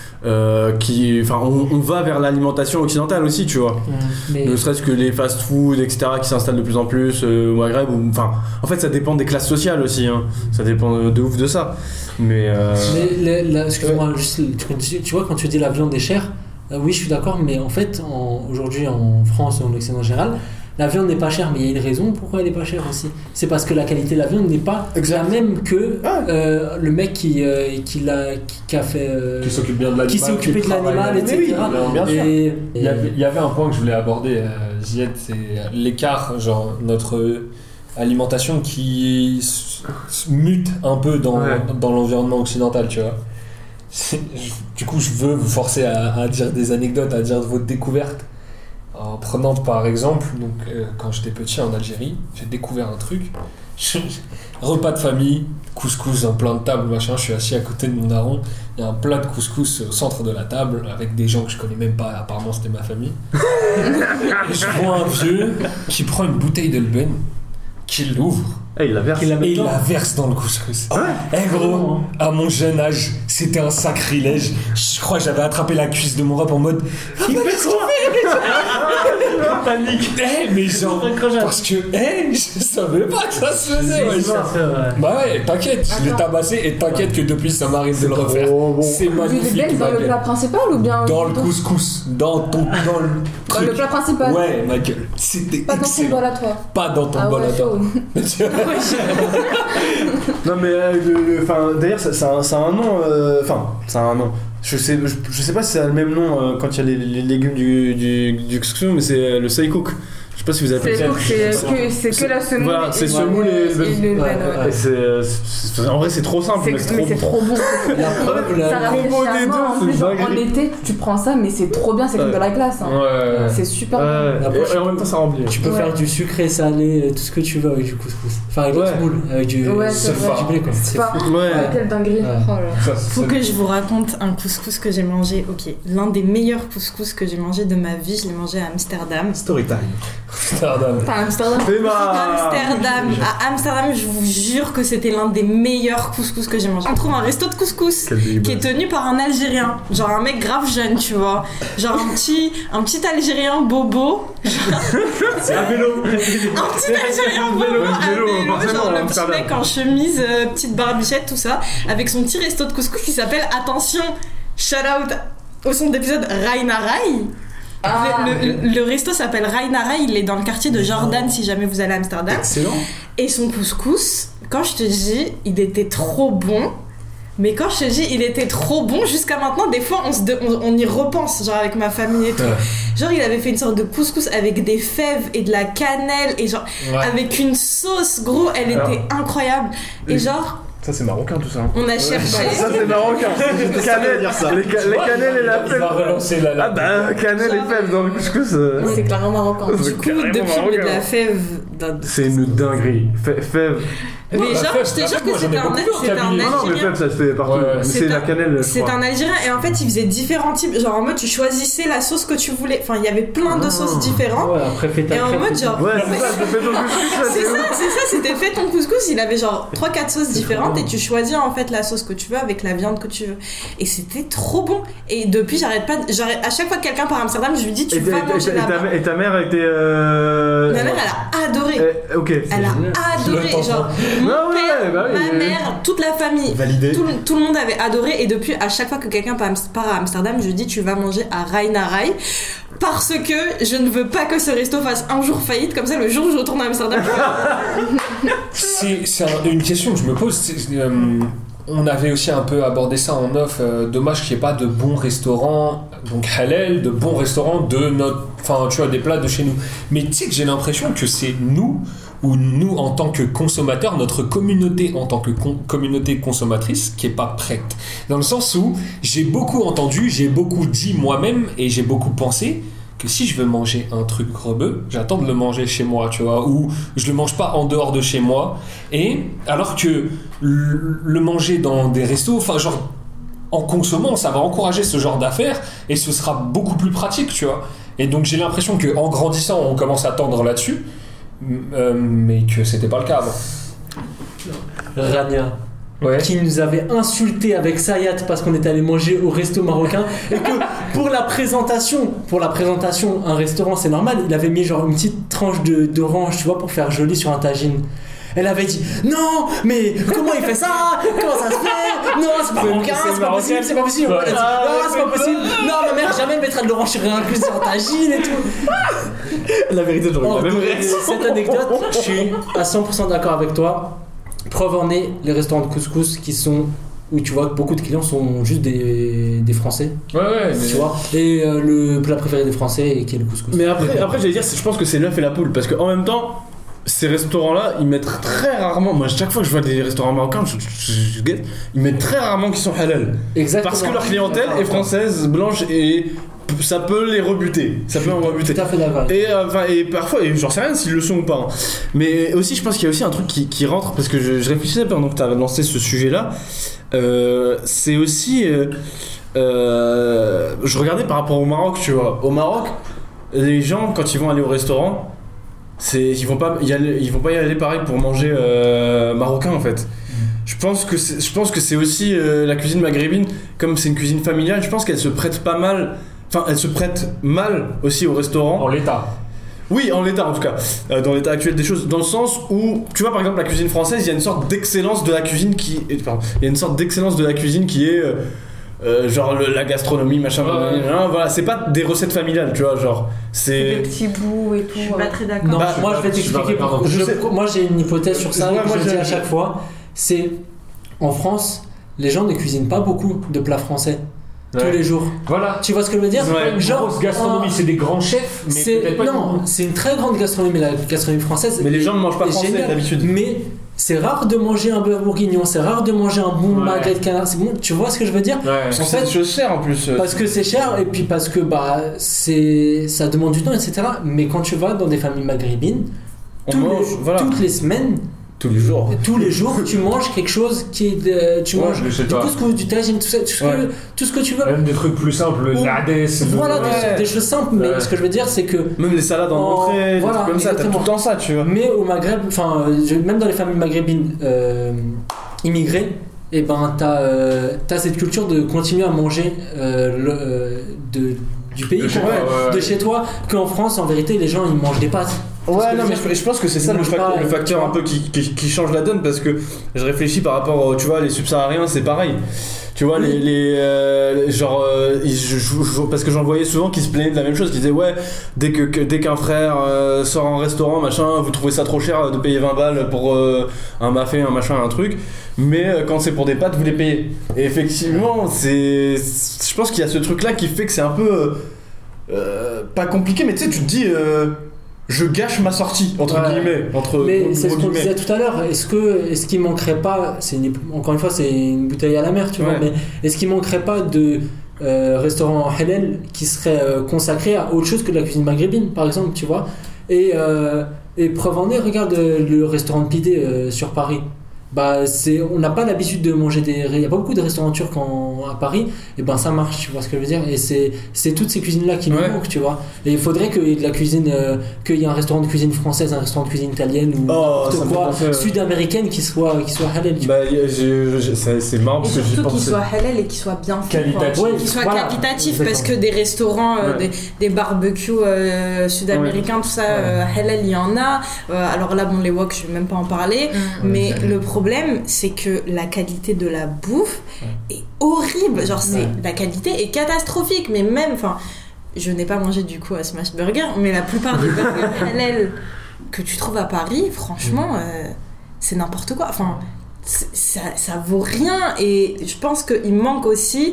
on va vers l'alimentation occidentale aussi, tu vois. Mais... Ne serait-ce que les fast-food, etc. qui s'installent de plus en plus au Maghreb. En fait, ça dépend des classes sociales aussi. Hein. Ça dépend de ouf de ça. Mais excuse-moi, juste, tu vois, quand tu dis la viande est chère, oui, je suis d'accord, mais en fait, aujourd'hui en France et en Occident en général, la viande n'est pas chère, mais il y a une raison pourquoi elle n'est pas chère aussi. C'est parce que la qualité de la viande n'est pas la même que le mec qui a fait. Qui s'occupe bien de l'animal. Qui s'est occupé de l'animal, etc. Oui, bien sûr. Il y avait un point que je voulais aborder, Zied, c'est l'écart, genre notre alimentation qui mute un peu dans l'environnement occidental, tu vois. Du coup, je veux vous forcer à dire des anecdotes, à dire votre découverte. En prenant par exemple, donc, quand j'étais petit en Algérie, j'ai découvert un truc. Repas de famille, couscous, un plat de table, machin. Je suis assis à côté de mon daron. Il y a un plat de couscous au centre de la table avec des gens que je connais même pas. Apparemment, c'était ma famille. Et je vois un vieux qui prend une bouteille de Lben, qui l'ouvre. Et il la verse. Et il la verse dans le couscous. Gros, à mon jeune âge, c'était un sacrilège. Je crois que j'avais attrapé la cuisse de mon rap en mode. Il fait quoi? Panique. Mais genre, parce que je savais pas que ça se faisait. Bah ouais, t'inquiète, je l'ai tabassé et t'inquiète que depuis ça m'arrive de le refaire. C'est magnifique. Dans le plat principal ou bien dans le couscous, dans le truc. Dans le plat principal. Ouais, ma gueule. C'était pas excellent. Dans ton bol à toi. Pas dans ton bol à toi. Non mais d'ailleurs ça a un nom, ça a un nom. Je sais pas si ça a le même nom quand il y a les légumes du couscous, mais c'est le seikouk. Je sais pas si vous avez c'est que la semoule. Voilà, c'est semoule et en vrai c'est trop simple, mais c'est trop bon. La combo des deux, c'est dingue. En été, tu prends ça, mais c'est trop bien, c'est comme de la glace. C'est super bon. Et en même temps ça remplit. Tu peux faire du sucré, salé, tout ce que tu veux avec du couscous. Enfin avec la semoule, avec du blé quoi. C'est fou. Quelle dinguerie. Faut que je vous raconte un couscous que j'ai mangé. Ok, l'un des meilleurs couscous que j'ai mangé de ma vie, je l'ai mangé à Amsterdam. Story time. Amsterdam. À Amsterdam, je vous jure que c'était l'un des meilleurs couscous que j'ai mangé. On trouve un resto de couscous qui est tenu par un Algérien, genre un mec grave jeune, tu vois, genre un petit Algérien bobo. C'est un vélo. Un petit Algérien bobo, genre le petit mec en chemise, petite barbichette, tout ça, avec son petit resto de couscous qui s'appelle, attention, shout out au son d'épisode Rainarai. Le resto s'appelle Rainarai, il est dans le quartier de Jordan si jamais vous allez à Amsterdam. Excellent. Et son couscous, quand je te dis, il était trop bon. Mais quand je te dis, il était trop bon, jusqu'à maintenant, des fois, on y repense, genre avec ma famille et tout. Genre, il avait fait une sorte de couscous avec des fèves et de la cannelle, et genre, avec une sauce, gros, elle était incroyable. Et genre... Ça c'est marocain tout ça. On a cherché. Ça c'est marocain. Cannelle, dire ça. Les cannelles et la fève. Ah bah cannelle et fève dans le couscous. C'est clairement marocain. Du coup, depuis on met de la fève. C'est une dinguerie. Fève. Mais genre, je te jure que c'était un Algérien. Non, mais fève ça se fait partout. C'est la cannelle. C'est un Algérien et en fait il faisait différents types. Genre en mode tu choisissais la sauce que tu voulais. Enfin il y avait plein de sauces différentes. Ouais, après fais ta et en mode genre. Ouais, c'est ça, fais ton couscous. C'est ça, c'était fait ton couscous. Il avait genre 3-4 sauces différentes et tu choisis en fait la sauce que tu veux avec la viande que tu veux. Et c'était trop bon. Et depuis j'arrête pas. À chaque fois que quelqu'un part à Amsterdam, je lui dis tu vas manger là-bas. Et ta mère était. Ma mère elle a adoré. Ok. Elle a adoré. Genre mon père. Ma mère, toute la famille, tout le monde avait adoré et depuis à chaque fois que quelqu'un part à Amsterdam, je dis tu vas manger à Rainarai parce que je ne veux pas que ce resto fasse un jour faillite comme ça le jour où je retourne à Amsterdam. C'est une question que je me pose. On avait aussi un peu abordé ça en off. Dommage qu'il n'y ait pas de bons restaurants, donc halal, de bons restaurants de notre, enfin tu vois des plats de chez nous. Mais tu sais que j'ai l'impression que c'est nous en tant que consommateurs, notre communauté en tant que communauté consommatrice qui est pas prête. Dans le sens où j'ai beaucoup entendu, j'ai beaucoup dit moi-même et j'ai beaucoup pensé que si je veux manger un truc rebeu, j'attends de le manger chez moi, tu vois, ou je le mange pas en dehors de chez moi. Et alors que le manger dans des restos, enfin genre en consommant, ça va encourager ce genre d'affaires et ce sera beaucoup plus pratique, tu vois. Et donc j'ai l'impression qu'en grandissant, on commence à tendre là-dessus. mais que c'était pas le cas avant. Rania. Ouais. Qui nous avait insulté avec Sayat parce qu'on était allé manger au resto marocain et que pour la présentation, un restaurant c'est normal, il avait mis genre une petite tranche d'orange, tu vois, pour faire joli sur un tagine. Elle avait dit non, mais comment il fait ça? Comment ça se fait? Non, c'est pas marocain, c'est pas possible, c'est pas possible. Elle a dit, non, c'est pas possible. Non, ma mère jamais mettra de l'orange inclus sur un tagine et tout. La vérité, j'aurais eu la même réaction. Cette anecdote, je suis à 100% d'accord avec toi. Preuve en est les restaurants de couscous qui sont où tu vois que beaucoup de clients sont juste des Français. Ouais, tu vois. Et le plat préféré des Français qui est le couscous. Mais après j'allais dire, je pense que c'est l'œuf et la poule parce qu'en même temps, ces restaurants-là, ils mettent très rarement. Moi, chaque fois que je vois des restaurants marocains, je guette, ils mettent très rarement qu'ils sont halal. Exactement. Parce que leur clientèle est française, blanche et ça peut les rebuter. Ça peut en rebuter. Tout à fait d'accord. Et parfois, et j'en sais rien s'ils le sont ou pas. Hein. Mais aussi, je pense qu'il y a aussi un truc qui rentre parce que je réfléchissais pendant que tu as lancé ce sujet-là. C'est aussi. Je regardais par rapport au Maroc, tu vois. Au Maroc, les gens, quand ils vont aller au restaurant, ils vont pas y aller pareil pour manger marocain en fait. Je pense que c'est aussi la cuisine maghrébine, comme c'est une cuisine familiale, je pense qu'elle se prête pas mal. Enfin, elle se prête mal aussi au restaurant. En l'état. Oui, en l'état en tout cas, dans l'état actuel des choses, dans le sens où, tu vois par exemple la cuisine française, il y a une sorte d'excellence de la cuisine qui est genre la gastronomie machin, voilà, c'est pas des recettes familiales, tu vois, genre c'est des petits bouts et tout. Je suis pas très d'accord. Non, moi je vais t'expliquer. Moi j'ai une hypothèse sur ça, que je dis à chaque fois, c'est en France, les gens ne cuisinent pas beaucoup de plats français. Tous les jours. Voilà. Tu vois ce que je veux dire? Une grosse gastronomie, c'est des grands chefs, mais peut-être pas non, c'est une très grande gastronomie, la gastronomie française. Mais les gens ne mangent pas français d'habitude. Mais c'est rare de manger un bœuf bourguignon, c'est rare de manger un bon magret de canard. C'est bon, tu vois ce que je veux dire? En fait, c'est des choses chères en plus. Parce que c'est cher et puis parce que ça demande du temps, etc. Mais quand tu vas dans des familles maghrébines, toutes les semaines. Tous les jours, tu manges quelque chose qui est. Tu manges du couscous, du tagine, tout ce que tu veux. Même des trucs plus simples, l'adès. Voilà, des choses simples, mais ce que je veux dire, c'est que. Même les salades en entrée, voilà, comme ça, t'as tout le temps ça, tu vois. Mais au Maghreb, enfin, même dans les familles maghrébines immigrées, et ben t'as cette culture de continuer à manger du pays, de chez toi, qu'en France, en vérité, les gens ils mangent des pâtes. Ouais, non, mais je pense que c'est ça le facteur un peu qui change la donne parce que je réfléchis par rapport, tu vois, les subsahariens, c'est pareil. Tu vois, parce que j'en voyais souvent qui se plaignaient de la même chose, qui disaient ouais, dès qu'un frère sort en restaurant, machin, vous trouvez ça trop cher de payer 20 balles pour un mafé, un machin, un truc, mais quand c'est pour des pâtes, vous les payez. Et effectivement, je pense qu'il y a ce truc-là qui fait que c'est un peu pas compliqué, mais tu sais, tu te dis. Je gâche ma sortie entre guillemets. Mais c'est ce qu'on disait tout à l'heure. Est-ce qu'il manquerait pas, encore une fois c'est une bouteille à la mer, tu vois, mais est-ce qu'il manquerait pas de restaurants halal qui seraient consacrés à autre chose que de la cuisine maghrébine, par exemple, tu vois? Et preuve en est, regarde le restaurant de Pidé sur Paris. On n'a pas l'habitude de manger il n'y a pas beaucoup de restaurants turcs à Paris, et ben ça marche, tu vois ce que je veux dire, et c'est toutes ces cuisines là qui nous manquent, tu vois, et il faudrait qu'il y ait de la cuisine, qu'il y ait un restaurant de cuisine française, un restaurant de cuisine italienne ou n'importe quoi, sud-américaine qui soit halal, c'est marrant parce que surtout qu'il soit halal et qu'il soit bien fait, qu'il soit qualitatif, parce que des restaurants des barbecues sud-américains, tout ça, halal il y en a, alors là bon, les wok je vais même pas en parler, mais le problème, c'est que la qualité de la bouffe est horrible. Genre, la qualité est catastrophique. Mais même, je n'ai pas mangé du coup à Smash Burger, mais la plupart des burgers halal que tu trouves à Paris, franchement, c'est n'importe quoi. Enfin, ça vaut rien. Et je pense qu'il manque aussi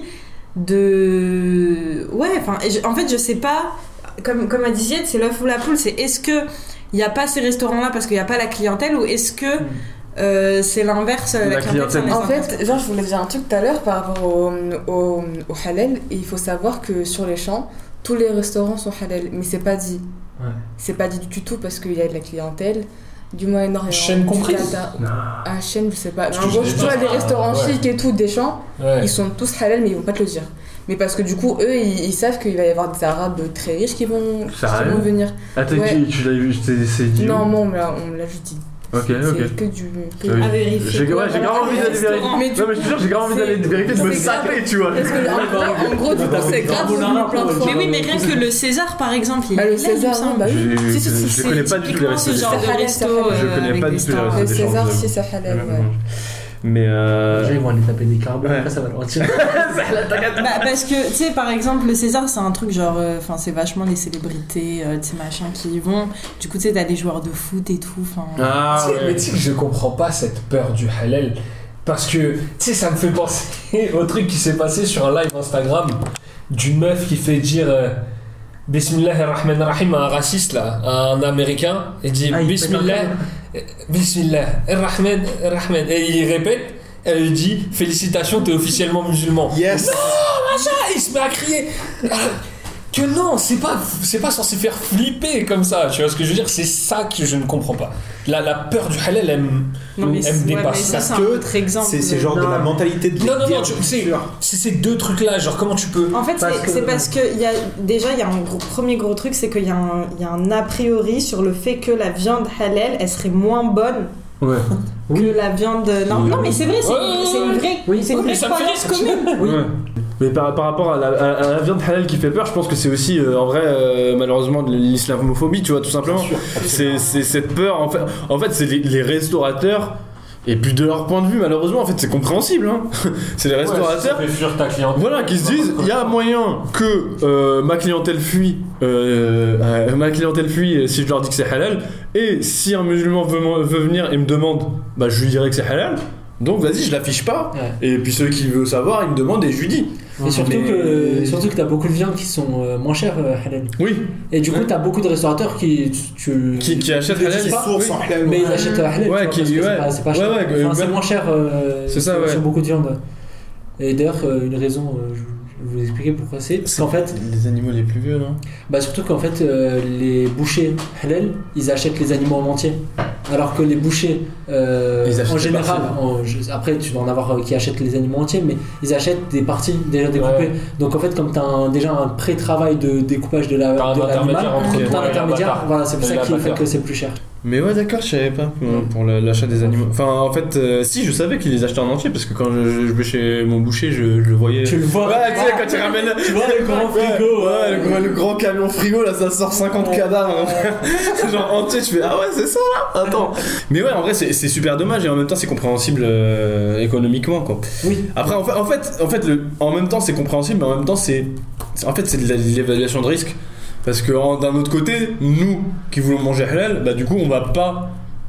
de. Ouais, en fait, je sais pas. Comme a dit Zied, c'est l'œuf ou la poule. C'est est-ce que il n'y a pas ces restaurants-là parce qu'il n'y a pas la clientèle, ou est-ce que c'est l'inverse, la clientèle. En fait, je voulais dire un truc tout à l'heure par rapport au halal. Et il faut savoir que sur les champs, tous les restaurants sont halal, mais c'est pas dit. C'est pas dit du tout parce qu'il y a de la clientèle. du Moyen-Orient. Chaîne comprise. Du Qatar. Ah, chaîne, je sais pas. Mais Parce en que gros, j'ai tu déjà vois, les ça, restaurants ouais. chics et tout, des champs, Ouais. ils sont tous halal, mais ils vont pas te le dire. Mais parce que du coup, eux, ils savent qu'il va y avoir des Arabes très riches qui vont venir. Attends, Ouais. tu l'as vu, c'est dit. Non, moi, on me l'a juste dit. Ok. C'est que du. Oui. À vérifier. J'ai grave envie d'aller vérifier. Mais Non, mais je te jure, j'ai grave envie d'aller vérifier, de me saper, tu vois. Parce que en gros, du coup, c'est grave plein de fois. Mais oui, mais rien que le César, par exemple, il Bah, est le César, là, bah oui. Je connais pas du tout les restos. ce genre de resto. Je connais pas du tout les restos. Le des gens, César, j'avoue. si, c'est halal, ouais. Mais Déjà, ils vont aller taper des carbos, Ouais. après ça va leur tirer. Bah, parce que, tu sais, par exemple, le César, c'est un truc genre. Enfin, c'est vachement les célébrités, tu sais, machin, qui y vont. Du coup, tu sais, t'as des joueurs de foot et tout. Enfin. Ah, Tu sais, mais ouais. tu sais que je comprends pas cette peur du halal. Parce que, tu sais, ça me fait penser au truc qui s'est passé sur un live Instagram d'une meuf qui fait dire Bismillahirrahmanirrahim à un raciste, là, à un américain. Il dit Ah, il Bismillah, Rahman. Et il répète, elle lui dit félicitations, t'es officiellement musulman. Yes. Il se met à crier que non, c'est pas censé faire flipper comme ça, tu vois ce que je veux dire, c'est ça que je ne comprends pas. La peur du halal, elle Non, mais me ouais, mais dépasse. ça, Parce c'est un que autre exemple. C'est genre de la mentalité de Non, guerre tu du sais, futur. c'est ces deux trucs-là, genre comment tu peux. En fait, Parce c'est que- parce que il y a un premier gros truc, c'est qu'il y a un a priori sur le fait que la viande halal, elle serait moins bonne Ouais. que la viande. Non, mais c'est vrai, c'est une vraie, Oui. c'est une vraie ça me fait croyance rire, commune. Oui. Ouais. Mais par rapport à la viande halal qui fait peur, je pense que c'est aussi en vrai malheureusement de l'islamophobie, tu vois, tout simplement. C'est cette peur en fait c'est les restaurateurs. Et puis de leur point de vue, malheureusement, en fait, c'est compréhensible. Hein. C'est les restaurateurs, ça fait fuir ta clientèle. voilà, qui se disent, il y a moyen que ma clientèle fuit si je leur dis que c'est halal. Et si un musulman veut venir et me demande, bah je lui dirai que c'est halal. Donc vas-y, je l'affiche pas. Ouais. Et puis ceux qui veulent savoir, ils me demandent et je lui dis. Et surtout Mais- que t'as beaucoup de viandes qui sont moins chères halal. Oui, Et du coup, t'as beaucoup de restaurateurs qui qui achètent halal. Qui sourcent en halal. mais ils achètent halal. Ouais, tu vois, qui- parce que c'est pas cher. ouais, Enfin, c'est même- moins cher C'est ça, sur, ouais. sur beaucoup de viande. Et d'ailleurs, une raison, je vais vous expliquer pourquoi c'est. Parce qu'en fait, les animaux les plus vieux, non? bah surtout qu'en fait, les bouchers halal, ils achètent les animaux en entier. Alors que les bouchers, Ils achètent en les général, parties. après tu dois en avoir qui achètent les animaux entiers, mais ils achètent des parties déjà découpées. Ouais. Donc en fait, comme tu as déjà un pré-travail de découpage de T'as un l'animal, intermédiaire entre t'as toi un et intermédiaire, l'abattoir. voilà, c'est pour Et ça qu'il fait l'abattoir. que c'est plus cher. Mais ouais, d'accord, je savais pas pour l'achat des animaux. Enfin, en fait, si, je savais qu'ils les achetaient en entier parce que quand je vais chez mon boucher, je le voyais. Tu le vois, Ouais, tu sais, quand il ramène. tu vois le grand frigo. Ouais, le grand camion frigo, là, ça sort 50 cadavres. C'est genre entier, tu fais, ah ouais, c'est ça là. Attends. Mais ouais, en vrai, c'est super dommage et en même temps, c'est compréhensible économiquement, quoi. Oui. Après, en fait, en même temps, c'est compréhensible, mais en même temps, c'est de l'évaluation de risque. Parce que d'un autre côté, nous qui voulons manger halal, bah du coup, on va pas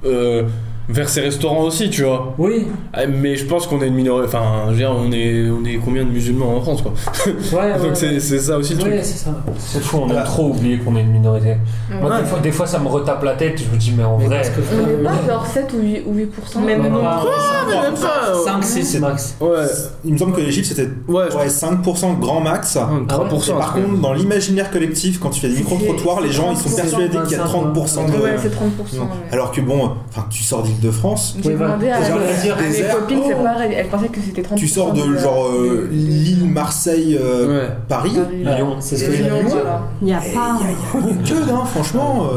vers ces restaurants aussi, tu vois. Oui, Mais je pense qu'on est une minorité. Enfin, je veux dire, on est combien de musulmans en France, quoi. ouais, Donc ouais. c'est ça aussi le truc. Ouais, c'est ça. C'est fou, on aime trop oublier qu'on est une minorité. Moi, Ouais. des fois, ça me retape la tête, je me dis, mais en Mais vrai. parce que On n'est pas genre 7 ou 8%. Même même non. pas. mais même pas. 5, 6 max. Ouais, Il me semble que les chiffres c'était ouais, 5% grand max. 3%. Et par contre, dans l'imaginaire collectif, quand tu fais des micro-trottoirs, les gens ils sont persuadés qu'il y a 30% de. Ouais, c'est 30%. Non. Ouais. Alors que bon, enfin, tu sors d'Île-de-France, J'ai Oui, voilà. demandé à Genre, mes désert. copines, c'est Oh. pareil, elles pensaient que c'était 30%. tu sors de genre Lille, Marseille, Ouais. Paris. Paris, Lyon. C'est ce que j'ai Lyon, dit. voilà. Il y a Il pas. y a une queue, hein, franchement.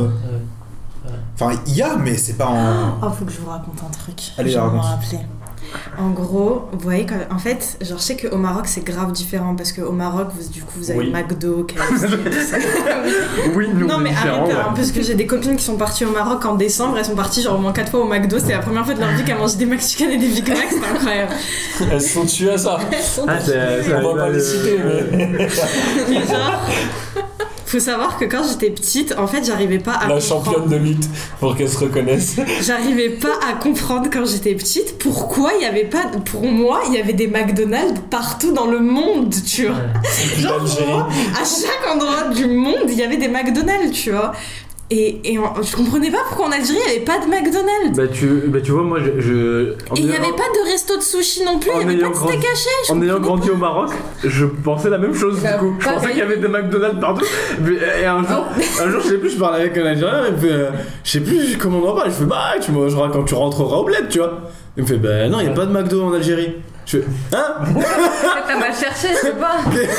Enfin, il y a, mais c'est pas en. Oh, faut que je vous raconte un truc. Allez, je vais m'en raconte. rappeler. En gros, vous voyez, en fait, genre, je sais qu'au Maroc, c'est grave différent parce qu'au Maroc, vous avez Oui. McDo, KFC, tout ça. Oui, nous, Non, on est mais différents, arrête, ouais. hein, parce que j'ai des copines qui sont parties au Maroc en décembre, elles sont parties genre au moins 4 fois au McDo, c'était la première fois de leur vie qu'elles mangeaient des Mexicains et des Big Mac, c'était incroyable. Elles sont tuées à ça. Elles sont Ah, On va pas les citer, mais. Mais genre, faut savoir que quand j'étais petite, en fait, j'arrivais pas à La comprendre. championne de lutte, pour qu'elle se reconnaisse. J'arrivais pas à comprendre quand j'étais petite pourquoi il y avait pas. Pour moi, il y avait des McDonald's partout dans le monde, tu vois. Genre, pour moi, à chaque endroit du monde, il y avait des McDonald's, tu vois. je comprenais pas pourquoi en Algérie il n'y avait pas de McDonald's. Bah tu vois, moi je Et il n'y avait pas de resto de sushi non plus, il n'y avait pas de steak haché. En ayant grandi au Maroc, je pensais la même chose du coup. Je pensais qu'il y avait des McDonald's partout. Et un jour, je sais plus, je parlais avec un Algérien, il me fait, je sais plus comment on en parle. Je fais, bah tu mangeras quand tu rentreras au bled, tu vois. Il me fait, bah non, il n'y a pas de McDo en Algérie. Je fais, hein? T'as mal cherché, je sais pas.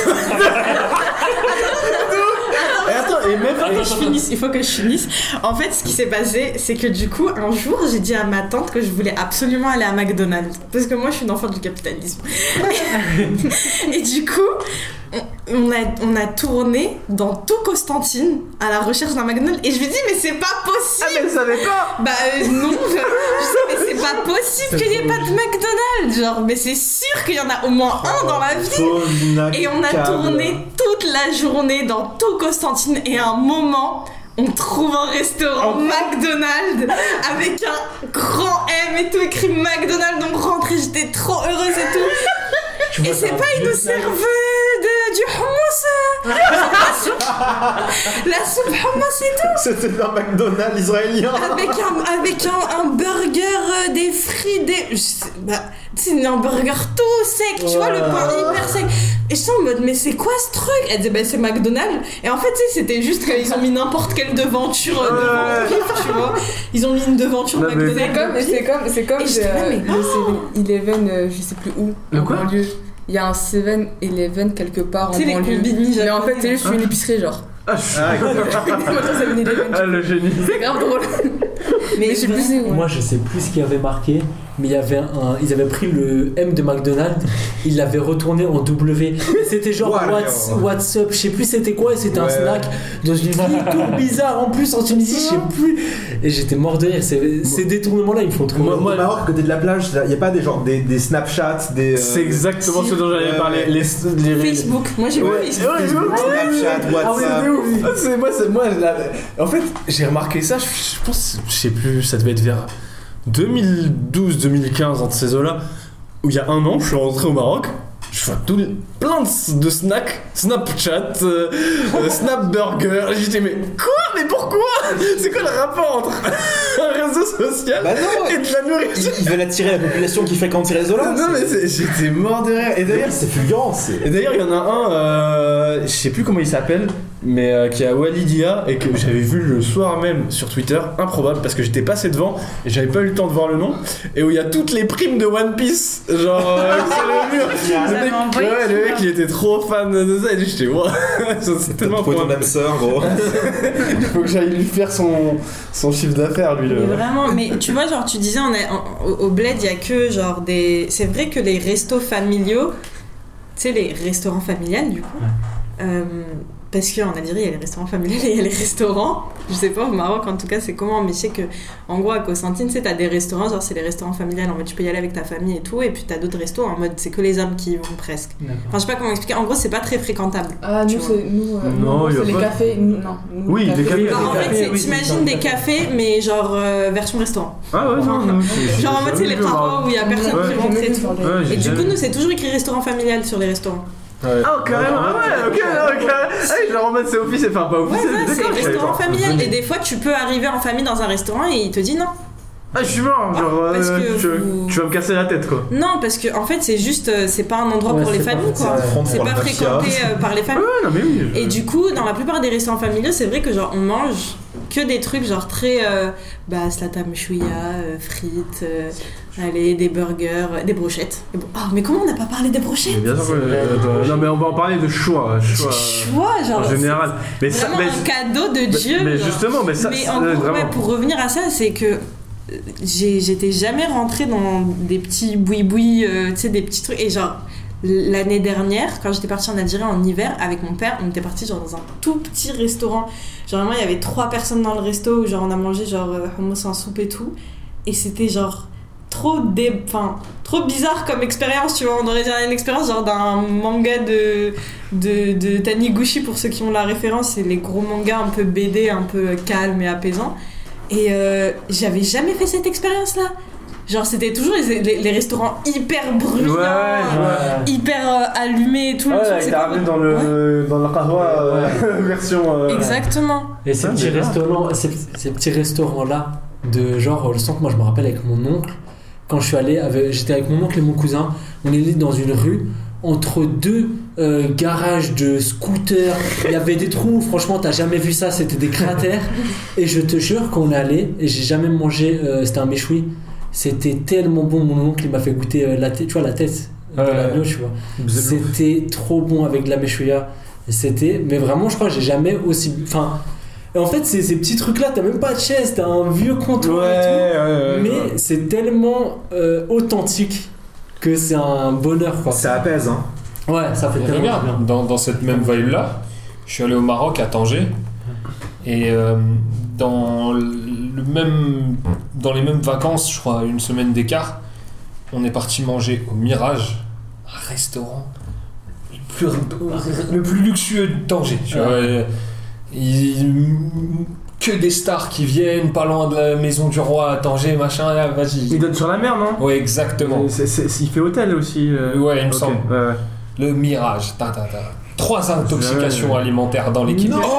Il faut que je finisse. En fait, ce qui s'est passé, c'est que du coup, un jour, j'ai dit à ma tante que je voulais absolument aller à McDonald's. Parce que moi, je suis une enfant du capitalisme. Et du coup, on a tourné dans tout Constantine à la recherche d'un McDonald's. Et je lui ai dit, mais c'est pas possible! Ah, mais elle savait pas! Bah non, je sais, mais c'est pas possible qu'il n'y ait pas de McDonald's. Genre, mais c'est sûr qu'il y en a au moins un dans la ville. Et on a tourné toute la journée dans tout Constantine. Et à un moment, on trouve un restaurant McDonald's avec un grand M et tout écrit McDonald's. Donc rentrée, j'étais trop heureuse et tout. Et c'est pas, ils nous servent du hummus. La soupe hummus et tout. C'était un McDonald's israélien. Avec un burger, des frites, c'est un burger tout sec, tu vois, le pain hyper sec. Et je suis en mode, mais c'est quoi ce truc? Elle disait, bah c'est McDonald's. Et en fait, tu sais, c'était juste qu'ils ont mis n'importe quelle devanture devant le pif, tu vois. Ils ont mis une devanture McDonald's. C'est comme le 7-Eleven, je sais plus où, en banlieue. Il y a un 7-Eleven quelque part en banlieue. Mais en fait, c'est juste une épicerie, genre. Le génie. C'est grave drôle. Mais je sais plus c'est où. Moi je sais plus ce qui avait marqué, mais il y avait ils avaient pris le M de McDonald's, ils l'avaient retourné en W. C'était genre What's up, je sais plus c'était quoi, et c'était un snack dans une ville tout bizarre en plus en Tunisie, je sais plus. Et j'étais mort de rire, ces détournements là ils me font trop. Moi au Maroc, côté de la plage, il n'y a pas des Snapchats, des. C'est exactement ce dont j'allais parler. Les Facebook, moi j'ai vu Facebook. Snapchat, WhatsApp. Moi, en fait, j'ai remarqué ça, je pense, je sais plus, ça devait être vers 2012-2015, entre ces eaux-là, où il y a un an, je suis rentré au Maroc, je vois plein de snacks, Snapchat, Snap Burger, j'étais mais quoi? Mais pourquoi? C'est quoi le rapport entre un réseau social et de la nourriture? Ils veulent attirer la population qui fréquente ces réseaux-là. Non mais j'étais mort de rire. Et d'ailleurs c'est fulgurant. Et d'ailleurs il y en a un, je sais plus comment il s'appelle, mais qui est à Walidia et que j'avais vu le soir même sur Twitter, improbable parce que j'étais passé devant et j'avais pas eu le temps de voir le nom, et où il y a toutes les primes de One Piece, genre sur le mur. Le mec il était trop fan de ça et j'étais wow, c'est tellement pour ton âme sœur gros. Il faut que j'aille lui faire son chiffre d'affaires lui. Mais vraiment, mais tu vois, genre tu disais au bled il y a que genre c'est vrai que les restos familiaux, tu sais, les restaurants familiales du coup, parce qu'en Algérie il y a les restaurants familiales et il y a les restaurants, je sais pas au Maroc en tout cas c'est comment, mais je sais que en gros à Constantine tu sais t'as des restaurants, genre c'est les restaurants familiales en mode tu peux y aller avec ta famille et tout, et puis t'as d'autres restos en mode c'est que les hommes qui y vont presque. Enfin je sais pas comment expliquer, en gros c'est pas très fréquentable. Ah nous c'est les cafés, oui les cafés. En fait t'imagines des cafés mais genre version restaurant. Ah ouais non. Genre en mode c'est les travaux où il y a personne qui rentre et tout. Et du coup nous c'est toujours écrit restaurant familial sur les restaurants. Ouais. Oh carrément, ok. Genre en mode c'est officiel, enfin pas officiel. Ouais, c'est restaurant familial. Et des fois tu peux arriver en famille dans un restaurant et il te dit non. Ah je suis mort, genre tu vas me casser la tête quoi. Non parce que en fait c'est juste, c'est pas un endroit pour les familles quoi. C'est pas fréquenté par les familles. Ouais, non, mais oui, Et du coup dans la plupart des restaurants familiaux c'est vrai que genre on mange que des trucs genre très slata mchouya, frites, allez, des burgers, des brochettes. Mais comment on n'a pas parlé des brochettes? Mais bien sûr non mais on va en parler de choix genre en général. Mais ça, un cadeau de Dieu. Mais justement, mais ça. Mais en gros, pour revenir à ça, c'est que j'étais jamais rentrée dans des petits boui-boui, tu sais, des petits trucs. Et genre, l'année dernière, quand j'étais partie en Algérie en hiver, avec mon père, on était partis genre dans un tout petit restaurant. Genre, vraiment, il y avait 3 personnes dans le resto où genre on a mangé genre hummus en soupe et tout. Et c'était genre trop bizarre comme expérience, tu vois. On aurait dit une expérience genre d'un manga de Taniguchi, pour ceux qui ont la référence. C'est les gros mangas un peu BD, un peu calmes et apaisants. Et j'avais jamais fait cette expérience-là. Genre c'était toujours les restaurants hyper bruyants, hyper allumés et tout. Ouais, il t'a ramené dans le qahwa version. Exactement. Et ces petits restaurants-là, de genre, le centre, moi je me rappelle avec mon oncle, quand je suis allé, j'étais avec mon oncle et mon cousin, on est allé dans une rue, entre deux garages de scooters, il y avait des trous, franchement t'as jamais vu ça, c'était des cratères, et je te jure qu'on est allé, et j'ai jamais mangé, c'était un méchoui, c'était tellement bon, mon oncle il m'a fait goûter la tête de l'agneau, tu vois, c'était trop bon avec de la méchouilla, mais vraiment je crois que j'ai jamais aussi, enfin, en fait ces petits trucs là, t'as même pas de chaise, t'as un vieux comptoir et tout, mais c'est tellement authentique que c'est un bonheur, quoi. Ça apaise, hein. Ouais, ça fait tellement bien. Dans cette même vibe là, je suis allé au Maroc à Tanger et dans les mêmes vacances, je crois une semaine d'écart, on est parti manger au Mirage, un restaurant le plus luxueux de Tanger. Tu vois, que des stars qui viennent pas loin de la maison du roi à Tanger, machin, là, vas-y. Il donne sur la mer, non? Ouais, exactement. Il fait hôtel aussi. Ouais, il me semble. Ouais. Le Mirage, 3 intoxications alimentaires dans l'équipe. Non.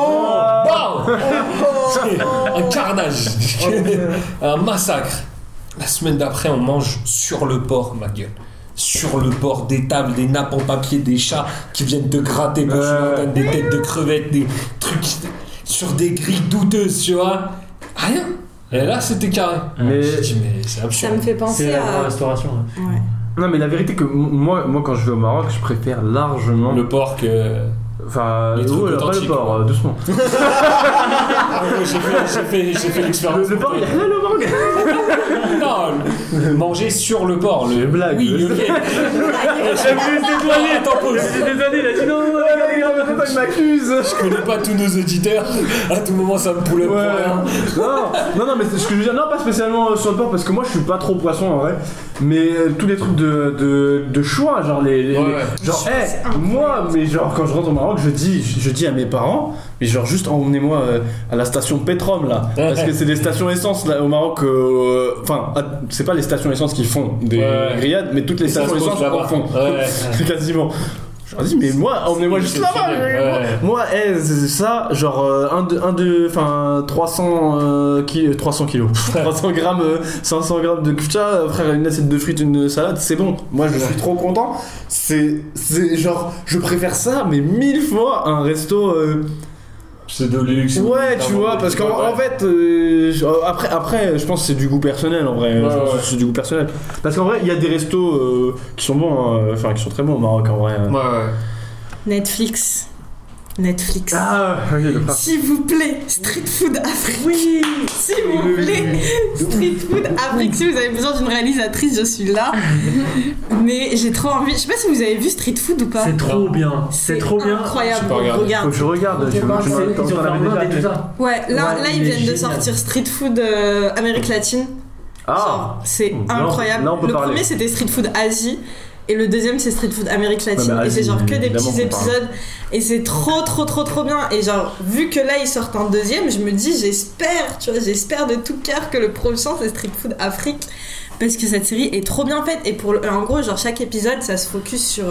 Un carnage. Un massacre. La semaine d'après, on mange sur le port, ma gueule. Sur le bord des tables, des nappes en papier, des chats qui viennent te gratter pour des têtes de crevettes, des trucs sur des grilles douteuses, tu vois. Rien. Et là, c'était carré. Mais j'ai dit, mais c'est absurde. Ça me fait penser C'est à la restauration. Ouais. non, mais la vérité que moi quand je vais au Maroc, je préfère largement Le porc que... Enfin, les trucs pas le authentiques, porc, quoi. doucement. J'ai fait l'expérience. Le porc, il y a rien au Maroc. Non, manger sur le porc. C'est une blague. Oui, ok. J'ai vu dédouaner. J'ai des années, il a dit non, regarde, il m'accuse. Je connais pas tous nos auditeurs. À tout moment, ça me poule pour rien. Non, mais ce que je veux dire, non, pas spécialement sur le porc, parce que moi je suis pas trop poisson en vrai. Mais tous les trucs de choix, genre genre, moi, mais genre quand je rentre au Maroc, je dis à mes parents, mais genre juste emmenez-moi à la station Petrom là, parce que c'est des stations essence là au Maroc. Enfin, c'est pas les stations essence qui font des grillades, mais toutes les stations essence en font quasiment. Je leur dis mais moi emmenez-moi juste là-bas. Moi c'est ça genre 300 kilos 300 grammes 500 grammes de kufta, frère, une assiette de frites, une salade, c'est bon, moi je suis trop content. C'est genre je préfère ça mais 1000 fois un resto c'est de luxe. Ouais, tu vois, parce qu'en fait, après, je pense que c'est du goût personnel en vrai. C'est du goût personnel. Parce qu'en vrai, il y a des restos qui sont bons, enfin qui sont très bons au Maroc en vrai. Netflix. Ah, ok, s'il vous plaît, street food Afrique. Oui, s'il vous plaît, street food Afrique. Si vous avez besoin d'une réalisatrice, je suis là. Mais j'ai trop envie. Je sais pas si vous avez vu Street Food ou pas. C'est trop bien. C'est trop bien. Incroyable. Faut que je regarde. Ouais, là ils viennent de sortir Street Food Amérique latine. Genre, c'est incroyable. Le premier c'était Street Food Asie. Et le deuxième c'est Street Food Amérique latine. Et c'est genre que des petits épisodes. Et c'est trop bien. Et genre, vu que là ils sortent un deuxième, je me dis j'espère de tout cœur que le prochain c'est Street Food Afrique. Parce que cette série est trop bien faite. Et en gros, genre chaque épisode ça se focus sur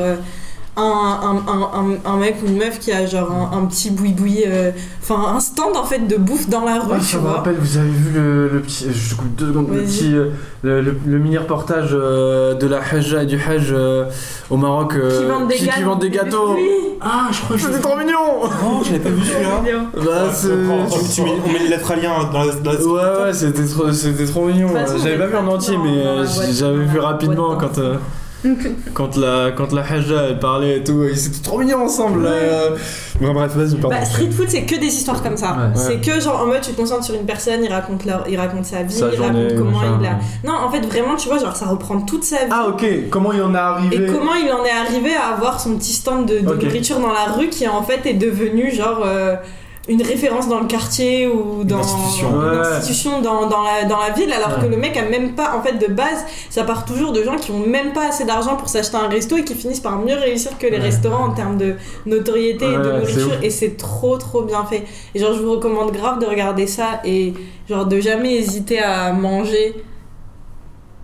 un mec ou une meuf qui a genre un petit boui-boui, enfin un stand en fait de bouffe dans la rue, tu vois. Je me rappelle, vous avez vu le petit, je coupe 2 secondes, le mini reportage de la Hajja et du Hajj au Maroc qui vendent des gâteaux. Ah, je crois que c'était trop mignon. Non, je l'avais pas vu celui-là. On met les lettres à lien dans la Ouais, c'était trop mignon. J'avais pas vu en entier, mais j'avais vu rapidement quand la Hajja elle parlait et tout, ils étaient trop mignons ensemble. Bref, vas-y, pardon. Street food c'est que des histoires comme ça. C'est que genre en mode tu te concentres sur une personne, il raconte sa vie, il raconte comment il a. Non, en fait vraiment tu vois genre ça reprend toute sa vie. Ah ok, comment il en est arrivé. Et comment il en est arrivé à avoir son petit stand de nourriture dans la rue qui en fait est devenu genre une référence dans le quartier ou dans une institution dans la ville, alors que le mec a même pas, en fait de base ça part toujours de gens qui ont même pas assez d'argent pour s'acheter un resto et qui finissent par mieux réussir que les restaurants en termes de notoriété et de nourriture, et c'est trop bien fait. Et genre je vous recommande grave de regarder ça et genre de jamais hésiter à manger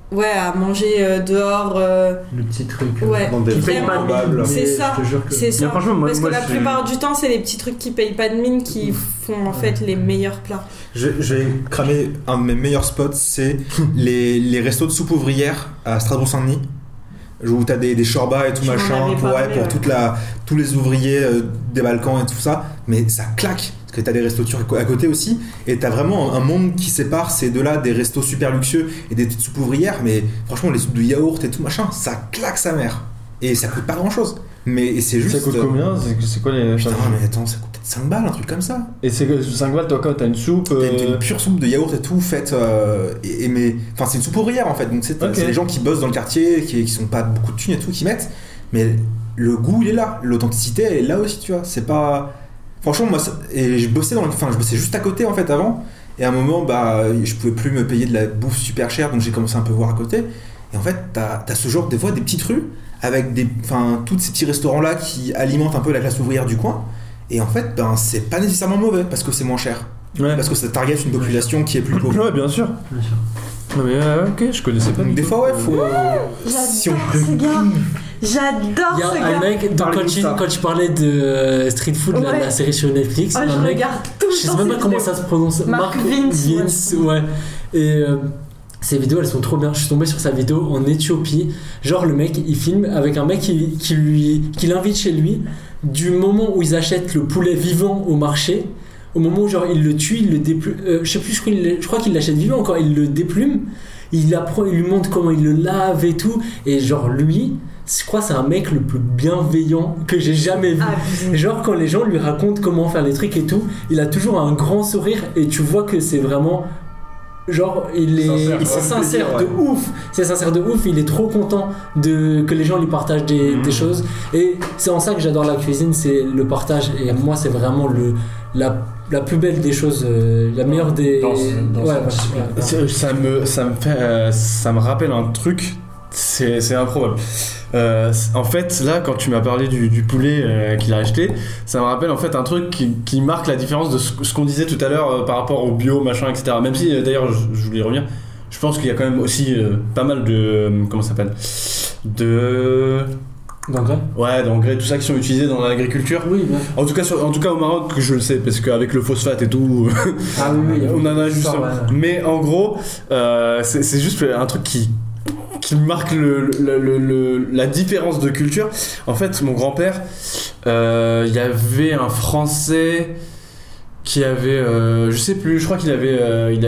Ouais, à manger dehors. Le petit truc. Ouais, Dans des Qui paye pas de mine, c'est mais ça. je te jure que- C'est ça. Mais franchement, moi- Parce que moi, la je- plupart du temps, c'est les petits trucs qui payent pas de mine qui font en fait les meilleurs plats. Je vais cramer un de mes meilleurs spots, c'est les restos de soupe ouvrière à Strasbourg-Saint-Denis. Où t'as des shorbas et tout Tu m'en machin avais pour, parlé, pour ouais. tous les ouvriers des Balkans et tout ça, mais ça claque parce que t'as des restos turcs à côté aussi et t'as vraiment un monde qui sépare ces deux-là, des restos super luxueux et des soupes ouvrières, mais franchement les soupes de yaourt et tout machin, ça claque sa mère et ça coûte pas grand-chose. Mais c'est juste. Ça coûte combien? C'est quoi les. Putain, mais attends, ça coûte peut-être 5 balles, un truc comme ça. Et c'est que 5 balles, toi, quand t'as une soupe. T'as une pure soupe de yaourt et tout faite. Mais enfin, c'est une soupe ouvrière en fait. Donc c'est les gens qui bossent dans le quartier, qui sont pas beaucoup de thunes et tout, qui mettent. Mais le goût, il est là. L'authenticité, elle est là aussi, tu vois. C'est pas. Franchement, moi, et je bossais je bossais juste à côté en fait avant. Et à un moment, bah, je pouvais plus me payer de la bouffe super chère, donc j'ai commencé un peu à voir à côté. Et en fait, t'as ce genre, des fois, des petites rues avec tous ces petits restaurants là qui alimentent un peu la classe ouvrière du coin. Et en fait, ben, c'est pas nécessairement mauvais parce que c'est moins cher. Ouais. Parce que ça target une population qui est plus pauvre. Ouais, bien sûr. Bien sûr. Non, mais ok, je connaissais pas. Donc des fois, ouais, faut. Si on peut. ce gars. J'adore Il y a ce un gars. mec, donc, quand tu parlais de Street Food, là, Ouais. la série sur Netflix, Oh, un je mec, regarde tout le je sais temps même pas ces comment vidéos. ça se prononce, Mark Vince, ouais. Et ces vidéos, elles sont trop bien. Je suis tombé sur sa vidéo en Éthiopie. Genre, le mec, il filme avec un mec qui l'invite chez lui du moment où ils achètent le poulet vivant au marché. Au moment où genre il le tue, il le déplume. Je sais plus, je crois qu'il l'achète vivant encore. Il le déplume. Il lui montre comment il le lave et tout. Et genre lui, je crois que c'est un mec le plus bienveillant que j'ai jamais vu. Abusé. Genre quand les gens lui racontent comment faire les trucs et tout, il a toujours un grand sourire et tu vois que c'est vraiment genre c'est sincère de ouf. C'est sincère de ouf, il est trop content que les gens lui partagent des choses et c'est en ça que j'adore la cuisine, c'est le partage et moi c'est vraiment la plus belle des choses, la meilleure des Ça me rappelle un truc, c'est improbable. En fait, là, quand tu m'as parlé du poulet qu'il a acheté, ça me rappelle en fait un truc qui marque la différence de ce qu'on disait tout à l'heure par rapport au bio, machin, etc. Même si, d'ailleurs, je voulais y revenir, je pense qu'il y a quand même aussi pas mal de. Comment ça s'appelle? D'engrais. Ouais, d'engrais, tout ça qui sont utilisés dans l'agriculture. Oui, bien. En tout cas au Maroc, je le sais, parce qu'avec le phosphate et tout, Ah oui, on en a juste. ça, ouais. Mais en gros, c'est juste un truc qui marque la différence de culture. En fait, mon grand-père, il y avait un Français qui avait, je sais plus, je crois qu'il avait,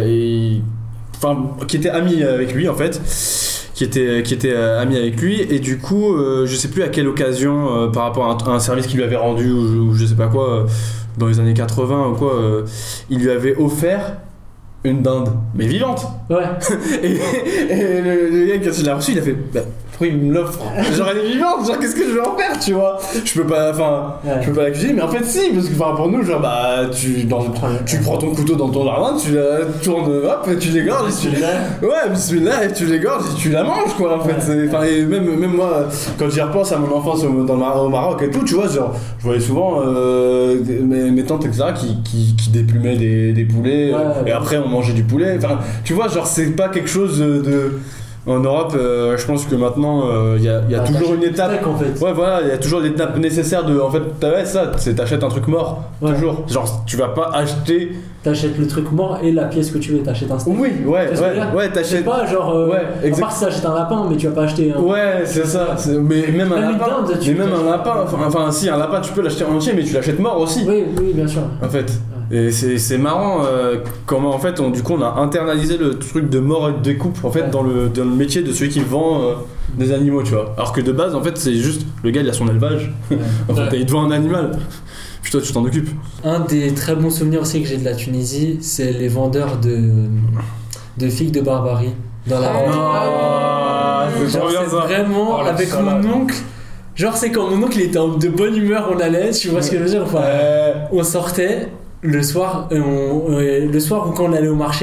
qui était ami avec lui en fait. Qui était ami avec lui et du coup je sais plus à quelle occasion par rapport à un service qu'il lui avait rendu ou je sais pas quoi dans les années 80 ou quoi il lui avait offert une dinde mais vivante. Ouais. et le gars quand il l'a reçu il a fait pourquoi il me l'offre, genre elle est vivante, genre qu'est-ce que je vais en faire, tu vois, je peux pas la cuisiner, mais en fait si, parce que pour nous genre tu prends ton couteau dans ton jardin, tu la tournes, hop, et tu l'égorges, bismillah, et tu l'égorges et tu la manges quoi en fait. Et même moi quand j'y repense à mon enfance au Maroc et tout, tu vois, genre je voyais souvent mes tantes etc qui déplumaient des poulets et après on mangeait du poulet, enfin tu vois, genre c'est pas quelque chose de en Europe, je pense que maintenant il y a toujours une étape. Steak, en fait. Ouais, voilà, il y a toujours l'étape nécessaire de. En fait, t'achètes un truc mort. Ouais. Toujours. Genre, tu vas pas acheter. T'achètes le truc mort et la pièce que tu veux, t'achètes un steak. Oui, ouais, t'achètes. C'est pas genre. À part si t'achètes un lapin, mais tu vas pas acheter un. Ouais, c'est ça. Mais même un lapin. Dinde, un lapin. Enfin, si, un lapin, tu peux l'acheter en entier, mais tu l'achètes mort aussi. Oui, bien sûr. En fait. Et c'est marrant comment en fait on a internalisé le truc de mort et de découpe en fait dans le métier de celui qui vend des animaux, tu vois. Alors que de base en fait c'est juste le gars il a son élevage. En fait il te vend un animal. Puis toi tu t'en occupes. Un des très bons souvenirs aussi que j'ai de la Tunisie, c'est les vendeurs de figues de Barbarie dans la rue. C'est trop bien ça. Vraiment avec mon oncle. Genre c'est quand mon oncle il était de bonne humeur, on allait, tu vois ce que je veux dire, enfin, on sortait le soir ou quand on allait au marché,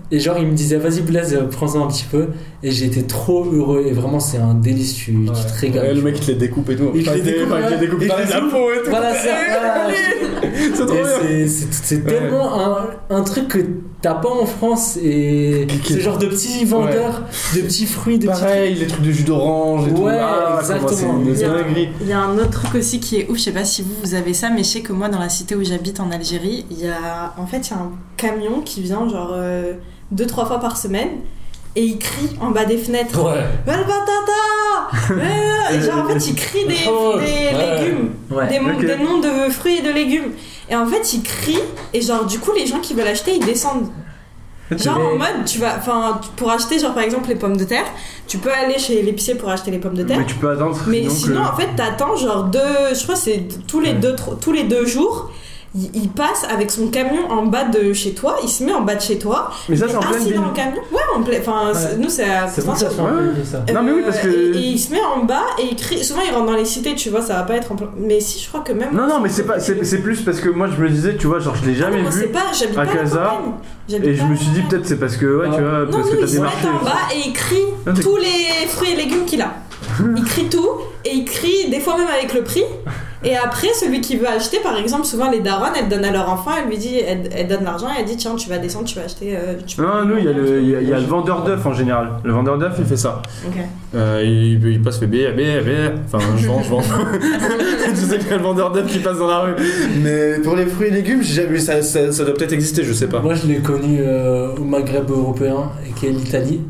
Et genre, il me disait, vas-y, Blaise, prends-en un petit peu. Et j'étais trop heureux. Et vraiment, c'est un délice, tu te régales. Ouais, le mec, il te les découpe et tout. Il te les découpe, dans la peau et tout. Voilà, C'est trop bien. C'est tellement un truc que t'as pas en France. Et ce genre de petits vendeurs, de petits fruits, de pareil, les trucs de jus d'orange et tout. Ouais, exactement. Il y a un autre truc aussi qui est ouf, je sais pas si vous avez ça, mais je sais que moi, dans la cité où j'habite en Algérie, il y a un camion qui vient genre 2-3 fois par semaine et il crie en bas des fenêtres. Ouais. Well batata. Et genre en fait il crie des légumes, des noms de fruits et de légumes. Et en fait il crie et genre du coup les gens qui veulent acheter ils descendent. Genre en mode pour acheter genre par exemple les pommes de terre, tu peux aller chez l'épicier pour acheter les pommes de terre. Mais tu peux attendre. Mais sinon en fait t'attends genre je crois c'est tous les 2 jours. Il passe avec son camion en bas de chez toi, il se met en bas de chez toi. Mais ça, c'est en pleine assis ville. dans le camion. Ouais, nous, c'est à Constantine. Non, mais oui, parce que. Et il se met en bas et il crie. Souvent, il rentre dans les cités, tu vois, ça va pas être en plein. Mais si, je crois que même. Non, mais c'est plus parce que moi, je me disais, tu vois, genre, je l'ai jamais vu j'habite à pas Casa. Et je me suis dit, peut-être c'est parce que, tu vois, parce que t'as des marchés. Il se met en bas et il crie tous les fruits et légumes qu'il a. Il crie tout et il crie des fois même avec le prix. Et après, celui qui veut acheter, par exemple, souvent les darons, elles donnent à leur enfant, elles donnent l'argent et elles disent tiens, tu vas descendre, tu vas acheter. Non, nous, il y a le vendeur d'œufs en général. Le vendeur d'œufs, il fait ça. Ok. Il passe, fait BR. Enfin, je vends. Je sais qu'il y a le vendeur d'œufs qui passe dans la rue. Mais pour les fruits et légumes, j'ai jamais vu ça doit peut-être exister, je sais pas. Moi, je l'ai connu au Maghreb européen, qui est l'Italie.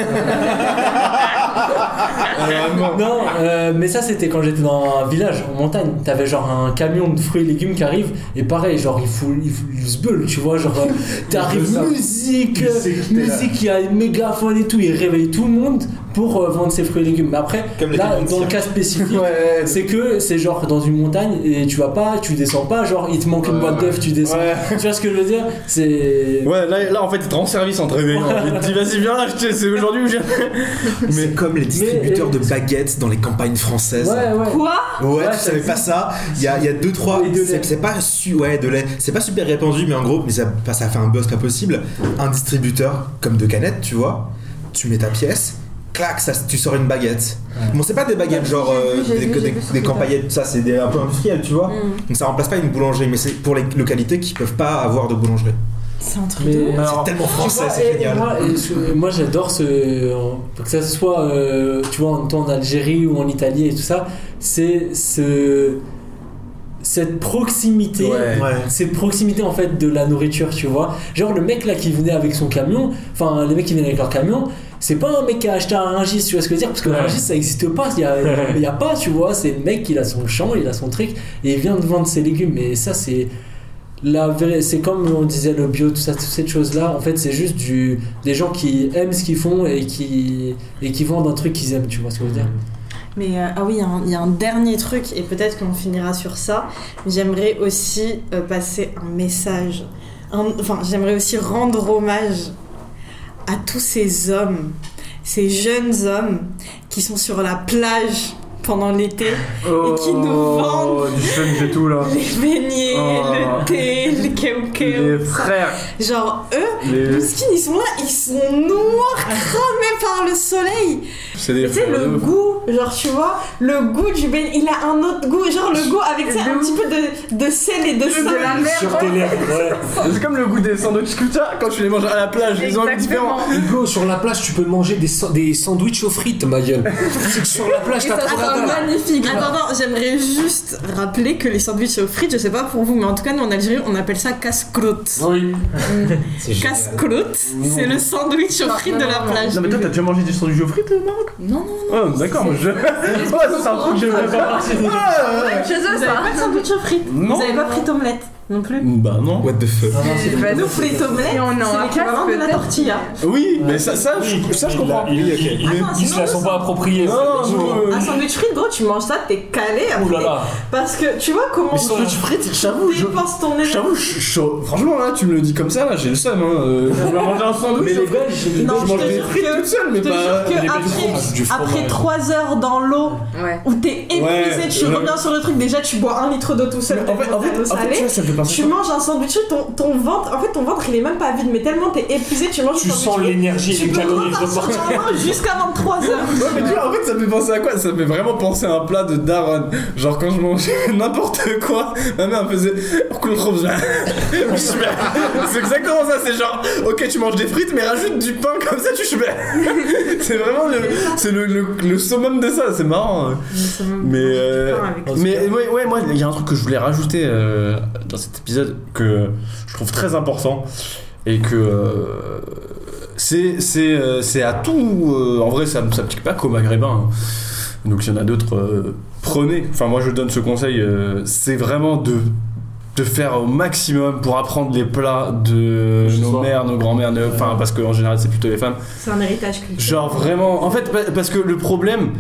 Non, mais ça c'était quand j'étais dans un village en montagne. T'avais genre un camion de fruits et légumes qui arrive et pareil, genre il se beule, tu vois, genre t'arrives musique, il y a une mégaphone et tout, il réveille tout le monde pour vendre ses fruits et légumes. Mais après, là dans le cas spécifique, c'est que c'est genre dans une montagne et tu descends pas, genre il te manque une boîte d'œufs, tu descends. Tu vois ce que je veux dire? C'est. Ouais, là en fait, il te rend service en te réveillant. Il te dit vas-y, viens là, c'est aujourd'hui ou jamais. Mais comme les distributeurs de baguettes dans les campagnes françaises. Quoi? Ouais, tu savais pas ça. Il y a 2-3. C'est pas de lait. C'est pas super répandu, mais en gros, ça fait un buzz pas possible. Un distributeur comme de canettes, tu vois. Tu mets ta pièce. Clac, tu sors une baguette. Bon, c'est pas des baguettes genre des campagnettes, ça c'est un peu industriel, tu vois. Donc ça remplace pas une boulangerie, mais c'est pour les localités qui peuvent pas avoir de boulangerie. C'est un truc de ouf. C'est tellement français, c'est génial. Moi j'adore que ça soit tu vois en Algérie ou en Italie et tout ça, c'est cette proximité, cette proximité en fait de la nourriture, tu vois. Genre le mec là qui venait avec son camion, enfin les mecs qui viennent avec leur camion, c'est pas un mec qui a acheté un Rungis, tu vois ce que je veux dire, parce que le Rungis ça existe pas, il y a pas, tu vois, c'est le mec qui a son champ, il a son truc et il vient de vendre ses légumes. Et ça c'est comme on disait le bio, tout ça, toutes ces choses là, en fait c'est juste des gens qui aiment ce qu'ils font et qui vendent un truc qu'ils aiment, tu vois ce que je veux dire. Mais il y a un dernier truc et peut-être qu'on finira sur ça. J'aimerais aussi passer un message. J'aimerais aussi rendre hommage à tous ces hommes, ces jeunes hommes qui sont sur la plage pendant l'été et qui nous vendent du fun et tout là. Les beignets, le thé, le keu-keu. Les frères. Genre eux, Mouskin, ils sont là, ils sont noirs, cramés par le soleil. C'est des frères. Tu sais, le goût, genre tu vois, le goût du beignet, il a un autre goût, genre le goût avec ça, un petit peu de sel et de sel. De la mer. Sur tes lèvres, C'est comme le goût des sandwichs kulcha quand tu les manges à la plage, ils ont un goût différent. Hugo, sur la plage, tu peux manger des sandwichs aux frites, ma gueule. C'est que sur la plage, t'as trop la dalle. Magnifique. Attends, j'aimerais juste rappeler que les sandwichs aux frites, je sais pas pour vous, mais en tout cas, nous en Algérie, on appelle ça casse-croûte. Oui. Casse-croûte, c'est le sandwich aux frites de la plage. Non, mais toi, t'as déjà mangé des sandwichs aux frites au Maroc? Non. Oh, d'accord, moi je. Ouais, c'est un truc que j'aimerais pas partir. Chez eux, Vous avez pas de sandwich aux frites? Non. Vous avez pas frites omelettes non plus? Bah non. What the fuck. Nous, frites omelettes, c'est l'équivalent de la tortilla. Oui, mais ça je comprends. Ils se la sont pas appropriés. Un sandwich frites, gros, tu manges ça, t'es calé après. Ouh là là. Parce que tu vois comment. Mais sandwich frites, j'avoue. Dépense ton énergie. J'avoue, franchement là, tu me le dis comme ça, là, j'ai le seum. Je vais manger un sandwich. Mais les Belges, Non, je mange des frites toute seule, mais pas. Après 3 heures dans l'eau où t'es épuisé, tu reviens sur le truc, déjà tu bois 1 litre d'eau tout seul. En fait, tu vois, ça me fait pensé Tu manges un sandwich, ton ventre, en fait ton ventre il est même pas vide, mais tellement t'es épuisé, tu manges Tu un sens sandwich. l'énergie et Tu les peux calories repartir repartir. jusqu'à 23h. Ouais, mais tu vois, en fait, ça me fait penser à quoi? Ça me fait vraiment penser à un plat de daron. Genre, quand je mangeais n'importe quoi, ma mère me faisait. C'est exactement ça, c'est genre, ok, tu manges des frites, mais rajoute du pain comme ça, tu chebais. C'est vraiment le summum de ça, c'est marrant. Mais ouais, moi, il y a un truc que je voulais rajouter dans cet épisode que je trouve très important et que c'est à tout. En vrai, ça ne s'applique pas qu'aux Maghrébins. Donc, il y en a d'autres. Prenez. Enfin, moi, je donne ce conseil. C'est vraiment de faire au maximum pour apprendre les plats de nos mères, nos grands-mères. Enfin, parce qu'en général, c'est plutôt les femmes. C'est un héritage culturel. Genre, vraiment. En fait, parce que le problème.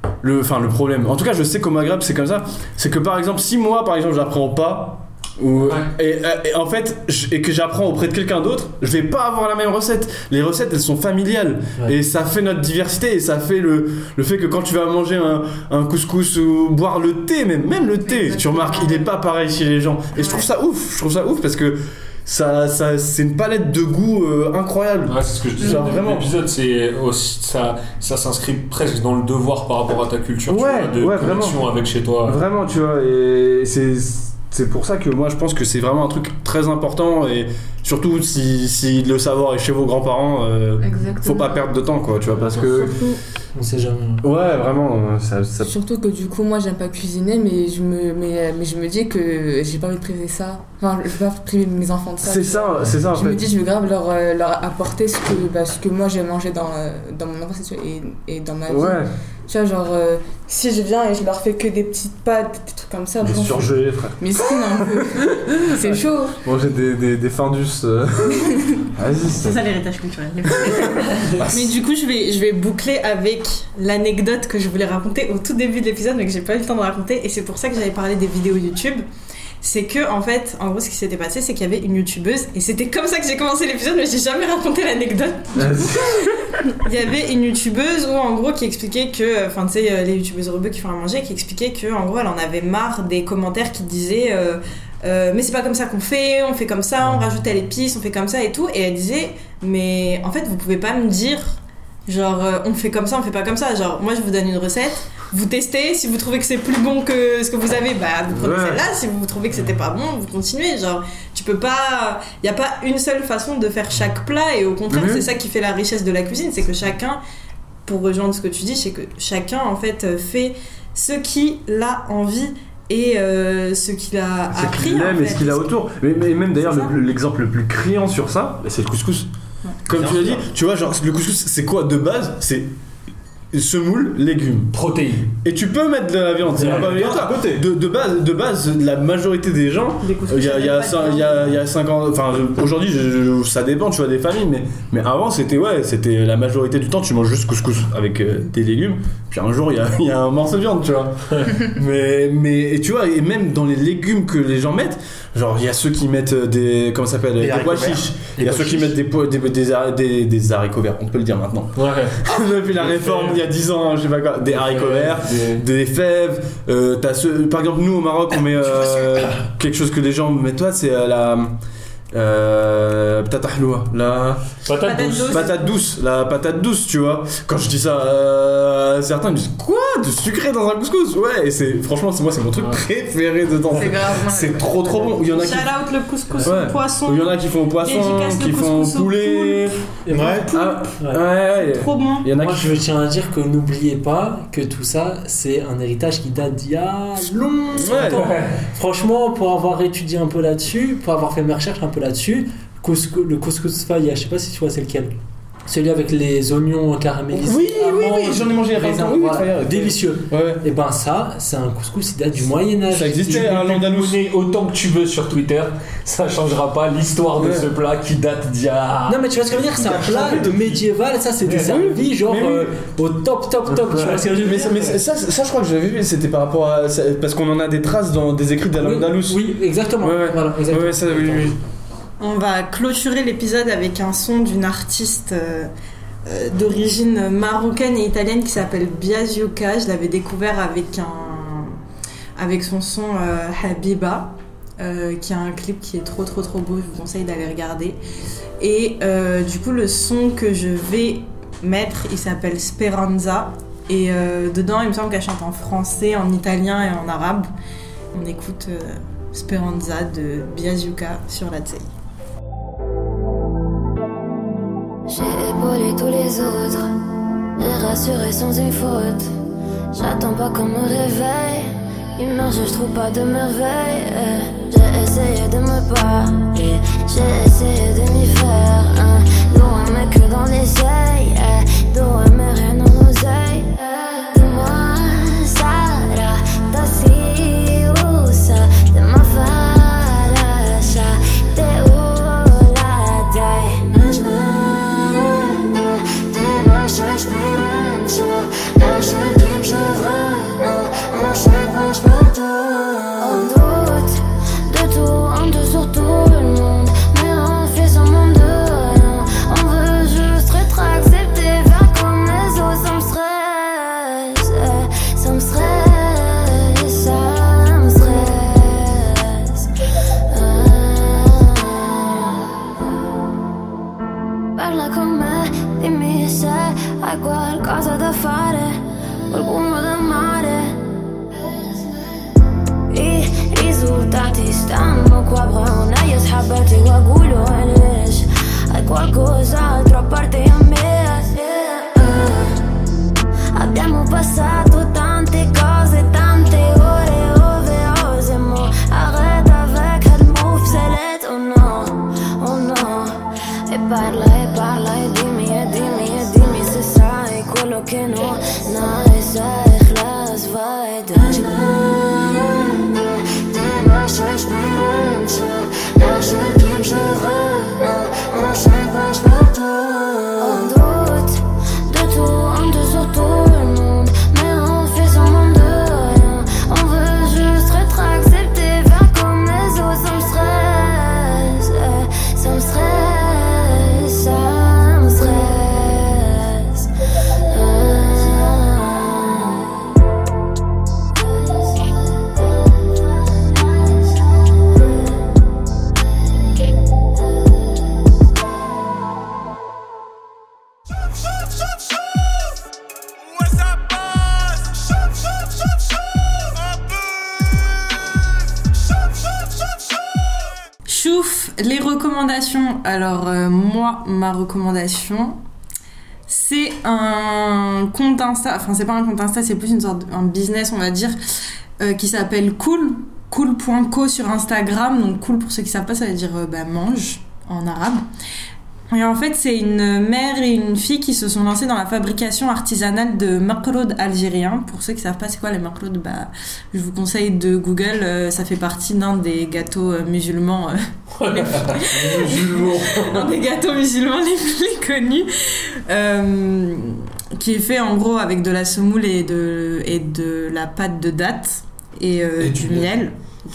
En tout cas, je sais qu'au Maghreb, c'est comme ça. C'est que par exemple, si moi, j'apprends pas. Et en fait, et que j'apprends auprès de quelqu'un d'autre, je vais pas avoir la même recette. Les recettes, elles sont familiales, et ça fait notre diversité, et ça fait le fait que quand tu vas manger un couscous ou boire le thé, même le thé, tu remarques, il est pas pareil chez les gens. Et je trouve ça ouf parce que ça c'est une palette de goûts incroyable. Ouais, c'est ce que je disais. Genre, vraiment. L'épisode, c'est aussi ça s'inscrit presque dans le devoir par rapport à ta culture, tu vois, de connexion vraiment. avec chez toi. Vraiment, tu vois, et c'est pour ça que Moi, je pense que c'est vraiment un truc très important, et surtout si le savoir est chez vos grands-parents, faut pas perdre de temps, quoi, tu vois, parce que On sait jamais. ouais, vraiment, ça... Surtout que du coup, moi j'aime pas cuisiner, mais je me dis que j'ai pas envie de priver ça. Enfin, je veux pas priver mes enfants de ça. C'est ça en Je fait. me dis, je veux grave leur apporter ce que moi j'ai mangé dans mon enfance et dans ma vie. Ouais, Tu vois, genre, si je viens et je leur fais que des petites pâtes, des trucs comme ça, des bon, surgelés, frère. mais c'est un peu. C'est chaud. Manger des findus. Vas-y, C'est ça l'héritage culturel. Mais du coup, je vais boucler avec l'anecdote que je voulais raconter au tout début de l'épisode, mais que j'ai pas eu le temps de raconter, et c'est pour ça que j'avais parlé des vidéos YouTube. C'est que, en fait, en gros, ce qui s'était passé, c'est qu'il y avait une youtubeuse, et c'était comme ça que j'ai commencé l'épisode, mais j'ai jamais raconté l'anecdote. Il y avait une youtubeuse, en gros, qui expliquait que, enfin, tu sais, les youtubeuses rebeux qui font à manger, qui expliquait que, en gros, elle en avait marre des commentaires qui disaient mais c'est pas comme ça qu'on fait, on fait comme ça, on rajoute telle épice, on fait comme ça et tout. Et elle disait, mais en fait, vous pouvez pas me dire, genre, on fait comme ça, on fait pas comme ça. Genre, moi, je vous donne une recette, vous testez, si vous trouvez que c'est plus bon que ce que vous avez, bah, vous prenez celle-là. Si vous trouvez que c'était pas bon, vous continuez. Genre, tu peux pas. Y a pas une seule façon de faire chaque plat, et au contraire, c'est ça qui fait la richesse de la cuisine, c'est que chacun, pour rejoindre ce que tu dis, c'est que chacun, en fait, fait ce qu'il a envie. Et ce qu'il a appris, ce qu'il aime en fait. et ce qu'il a autour. Mais même d'ailleurs, l'exemple le plus criant sur ça, c'est le couscous. Ouais. Comme tu l'as dit, tu vois, genre, le couscous, c'est quoi de base? C'est semoule, légumes, Protéines. et tu peux mettre de la viande, c'est pas obligatoire. De base, la majorité des gens, il y a 50, enfin aujourd'hui ça dépend, tu vois, des familles, mais avant c'était la majorité du temps tu manges juste couscous avec des légumes, puis un jour il y a un morceau de viande, tu vois. mais et tu vois, et même dans les légumes que les gens mettent, genre il y a ceux qui mettent des, comment ça s'appelle, des pois chiches, il y a ceux qui mettent des haricots verts, on peut le dire maintenant. Ouais. Depuis la réforme il y a 10 ans, je sais pas quoi, des haricots verts, des fèves, t'as par exemple nous au Maroc on met quelque chose que les gens mettent, toi c'est la patate haloua, la patate douce, la patate douce, tu vois. Quand je dis ça, certains me disent quoi, de sucré dans un couscous? Ouais, et franchement c'est mon truc préféré de temps. C'est grave. C'est trop bon. Il y en a qui Shout out le couscous au poisson. il y en a qui font au poisson, Dédicace qui le font au couscous au poulet. Ouais. Trop bon. Il y en a Moi, qui je tiens à dire que n'oubliez pas que tout ça, c'est un héritage qui date d'il y a longtemps. Franchement, pour avoir étudié un peu là-dessus, pour avoir fait mes recherches un peu là-dessus, le couscous faya, je sais pas si tu vois c'est lequel. Celui avec les oignons caramélisés. Oui, j'en ai mangé il y a pas longtemps. Oui, voilà, délicieux. Ouais. Et ben ça, c'est un couscous qui date du Moyen-Âge. Ça existait à l'Andalous. Autant que tu veux sur Twitter, ça changera pas l'histoire de ce plat qui date d'il y a. Non mais tu vois ce que je veux dire, c'est un plat de médiéval, ça c'était servi genre au top, tu vois ce que je veux dire. Mais ça je crois que j'avais vu, c'était par rapport à parce qu'on en a des traces dans des écrits d'Al-Andalus. Oui, exactement. Ouais. Voilà, exactement. Ouais, ça oui. On va clôturer l'épisode avec un son d'une artiste d'origine marocaine et italienne qui s'appelle Biazioka. Je l'avais découvert avec son son Habiba. qui a un clip qui est trop beau, je vous conseille d'aller regarder. Et du coup le son que je vais mettre, il s'appelle Speranza, et dedans il me semble qu'elle chante en français, en italien et en arabe. On écoute Speranza de Biazuka sur la Tseï. J'ai épaulé tous les autres et rassuré sans une faute. J'attends pas qu'on me réveille, immerge, je trouve pas de merveille. J'ai essayé de me parler, j'ai essayé de m'y faire. Loin mais que dans les yeux, loin mais rien dans nos yeux. Dis-moi, Sarah, t'as si où ça? T'es ma falacha, t'es où la taille? Dis-moi, cherche plus ça, un seul qui me chevre, un seul penche partout. On doute de tout, on doute sur tout le monde, mais on fait semblant de rien. On veut juste être accepté, faire comme les autres. Ça me stresse, ça me stresse, ça me stresse. Parla con me, dimmi se hai qualcosa da fare, qualcuno da amare. I risultati stanno qua, bruna, io shabati واقولوا علاش hai qualcos'altro a parte a me. Abbiamo passato tante cose, tante ore ove mo arrête avec le mot obsolète, oh no. E parla e dimmi se sai quello che non hai, sai خلاص vai cherche plus ça, un seul qui me chevre, un seul penche partout. On doute de tout, on doute sur tout le monde, mais on fait semblant de rien. On veut juste être accepté, faire comme les autres. Ça me stresse, ça me stresse, ça me stresse. Chouf, les recommandations. Alors moi, ma recommandation, c'est un compte Insta, enfin c'est pas un compte Insta, c'est plus une sorte un business, on va dire, qui s'appelle cool.co sur Instagram. Donc cool, pour ceux qui savent pas, ça veut dire mange en arabe. Et en fait, c'est une mère et une fille qui se sont lancées dans la fabrication artisanale de makroud algériens. Pour ceux qui savent pas c'est quoi les makroud, je vous conseille de Google. Ça fait partie d'un des gâteaux musulmans, un des gâteaux musulmans les plus connus, qui est fait en gros avec de la semoule et de la pâte de dattes et du miel.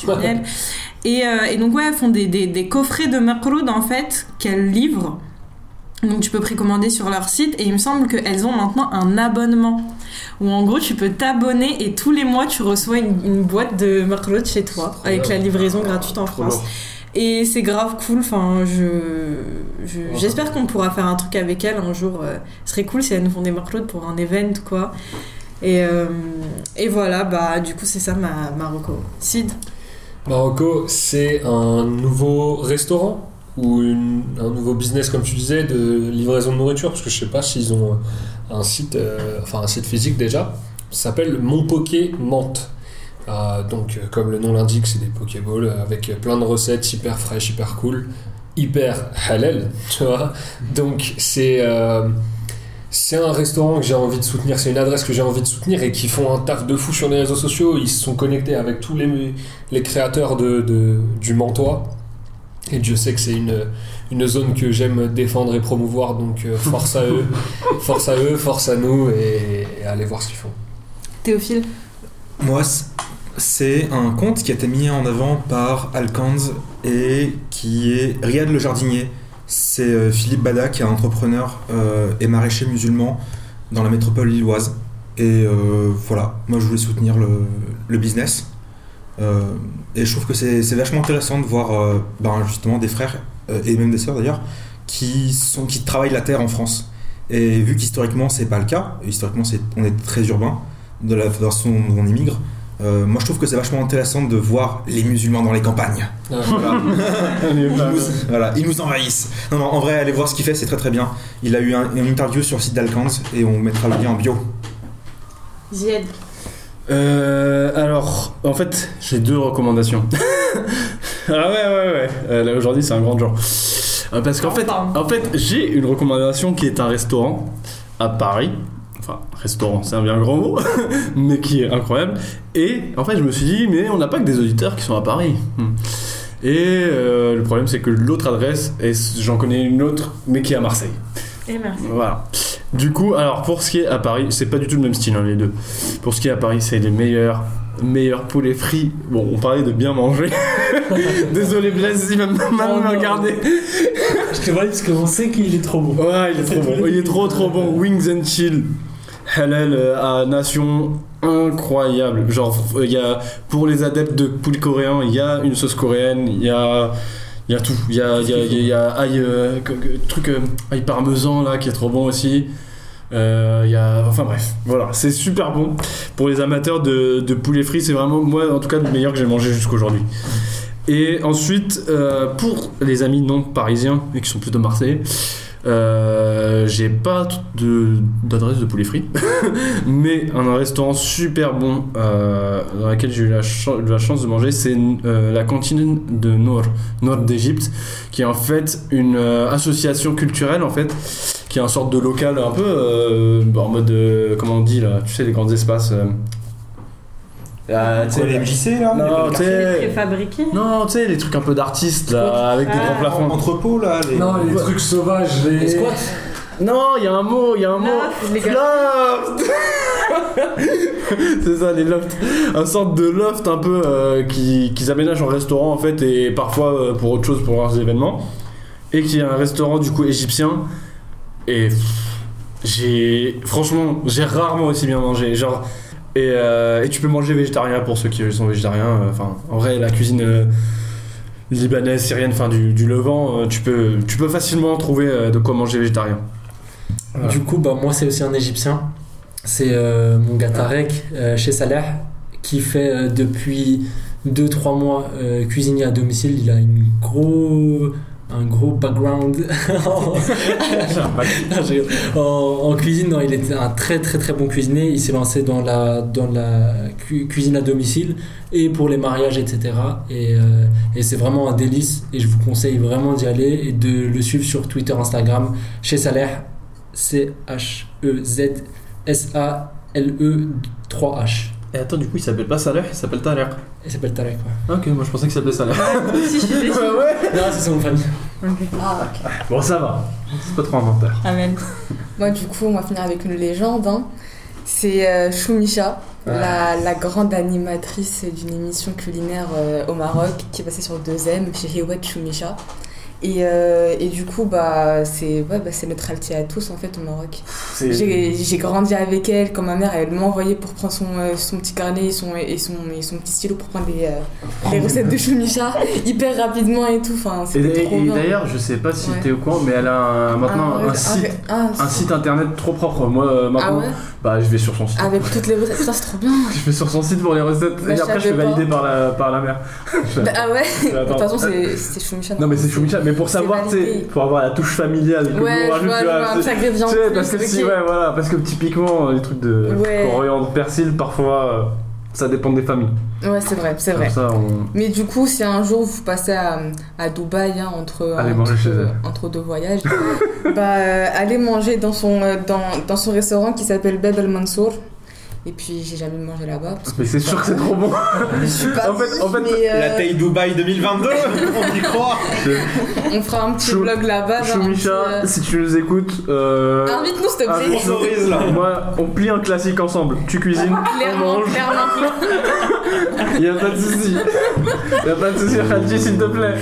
Et donc elles font des coffrets de makroud en fait qu'elles livrent. Donc tu peux précommander sur leur site, et il me semble qu'elles ont maintenant un abonnement où en gros tu peux t'abonner et tous les mois tu reçois une boîte de makroud chez toi avec la livraison gratuite en France. Et c'est grave cool, enfin j'espère qu'on pourra faire un truc avec elles un jour. Ce serait cool si elles nous font des makroud pour un event quoi. Et voilà, du coup c'est ça ma reco. Sid? Marocco, c'est un nouveau restaurant ou un nouveau business, comme tu disais, de livraison de nourriture, parce que je sais pas s'ils ont un site physique déjà. Ça s'appelle Mon Poké Menthe. Donc, comme le nom l'indique, c'est des pokéballs avec plein de recettes hyper fraîches, hyper cool, hyper halal, tu vois. Donc, c'est un restaurant que j'ai envie de soutenir, c'est une adresse que j'ai envie de soutenir, et qui font un taf de fou sur les réseaux sociaux. Ils se sont connectés avec tous les créateurs du Mantois, et Dieu sait que c'est une zone que j'aime défendre et promouvoir, donc force à eux, force à nous, et allez voir ce qu'ils font. Théophile? Moi, c'est un compte qui a été mis en avant par Alkanz et qui est Riyad le jardinier. C'est Philippe Bada, qui est un entrepreneur et maraîcher musulman dans la métropole lilloise. Et voilà, moi je voulais soutenir le business. Et je trouve que c'est vachement intéressant de voir justement des frères et même des sœurs d'ailleurs qui travaillent la terre en France. Et vu qu'historiquement c'est pas le cas, historiquement on est très urbain de la façon dont on immigre. Moi je trouve que c'est vachement intéressant de voir les musulmans dans les campagnes. Ils nous envahissent. Non, en vrai, allez voir ce qu'il fait, c'est très très bien. Il a eu une interview sur le site d'Alkans et on mettra le lien en bio. Zied. Alors, en fait, j'ai 2 recommandations. Ah ouais. Là, aujourd'hui, c'est un grand jour. Parce qu'en fait, j'ai une recommandation qui est un restaurant à Paris. Enfin, restaurant, c'est un bien grand mot, mais qui est incroyable. Et en fait, je me suis dit, mais on n'a pas que des auditeurs qui sont à Paris. Et le problème, c'est que l'autre adresse, et j'en connais une autre, mais qui est à Marseille. Et merci. Voilà. Du coup, alors pour ce qui est à Paris, c'est pas du tout le même style, les deux. Pour ce qui est à Paris, c'est les meilleurs poulets frits. Bon, on parlait de bien manger. Désolé Blaise, il va mal me regarder. Je te vois parce qu'on sait qu'il est trop bon. Ouais, il est trop bon. Il est trop bon. Wings and Chill. Halal à nation incroyable. Genre, il y a pour les adeptes de poulet coréen, il y a une sauce coréenne, il y a tout. Il y a ail parmesan là qui est trop bon aussi. Enfin bref, voilà, c'est super bon. Pour les amateurs de poulet frit, c'est vraiment, moi en tout cas, le meilleur que j'ai mangé jusqu'aujourd'hui. Et ensuite, pour les amis non parisiens et qui sont plutôt Marseillais, j'ai pas d'adresse de poulet frit, mais un restaurant super bon dans lequel j'ai eu la chance de manger, c'est la cantine de Nord d'Égypte, qui est en fait une association culturelle en fait, qui est une sorte de local un peu en mode comment on dit là, tu sais les grands espaces. Les MJC là, non, tu sais, préfabriqués. Non, tu sais les trucs un peu d'artistes là, avec des grands plafonds. Entrepôts là. Non, les trucs sauvages, les squats. Non, il y a un mot. Loft. C'est ça, les lofts. Un sorte de loft un peu qu'ils aménagent en restaurant en fait, et parfois pour autre chose, pour leurs événements. Et qui est un restaurant du coup égyptien. Et j'ai rarement aussi bien mangé. Genre. Et tu peux manger végétarien pour ceux qui sont végétariens. Enfin, en vrai, la cuisine libanaise, syrienne, enfin du Levant, tu peux facilement trouver de quoi manger végétarien. Voilà. Du coup, moi, c'est aussi un Égyptien. C'est mon gars Tarek, chez Salah, qui fait depuis 2-3 mois cuisinier à domicile. Il a un gros background en cuisine. Non, il était un très très très bon cuisinier. Il s'est lancé dans la cuisine à domicile et pour les mariages, etc. Et c'est vraiment un délice, et je vous conseille vraiment d'y aller et de le suivre sur Twitter, Instagram, chez Saleh, CHEZSALE 3H. Et attends, du coup, il s'appelle pas Saleh, il s'appelle Tarek. Il s'appelle Tarek, ouais. Ok, moi je pensais qu'il s'appelait Saleh. Si, je suis déçue. Ouais. Non, c'est son famille. Okay. Ah, ok. Bon, ça va. C'est pas trop inventeur. Amen. Moi, du coup, on va finir avec une légende. C'est Choumicha, la grande animatrice d'une émission culinaire au Maroc qui est passée sur 2M, chez Hiwet Choumicha. Et du coup, c'est notre altier à tous en fait au Maroc. J'ai grandi avec elle quand ma mère elle m'envoyait pour prendre son petit carnet et son petit stylo pour prendre les recettes de Choumicha hyper rapidement et tout. Enfin, c'était trop bien. D'ailleurs, je sais pas si t'es au courant, mais elle a maintenant un site internet trop propre. Moi, maintenant, je vais sur son site. Avec toutes les recettes, ça c'est trop bien. Je vais sur son site pour les recettes et après je fais valider par la mère. Ah ouais. De toute façon, c'est Choumicha. Non, mais c'est Choumicha. Mais pour savoir, tu sais, pour avoir la touche familiale, je vois un petit ingrédient. Tu sais, parce que typiquement, les trucs de coriandre, persil, parfois, ça dépend des familles. Ouais, c'est vrai. Ça, Mais du coup, si un jour vous passez à Dubaï, entre deux voyages, allez manger dans son restaurant qui s'appelle Bab El Mansour. Et puis j'ai jamais mangé là-bas. Mais c'est sûr que c'est trop bon. Je suis pas en fait, la taille Dubaï 2022, on y croit. On fera un petit vlog là-bas. Choumicha, si tu nous écoutes, invite-nous s'il te plaît. Moi, on plie un classique ensemble. Tu cuisines, on mange. Clairement. Y'a pas de soucis. Khadji, s'il te plaît.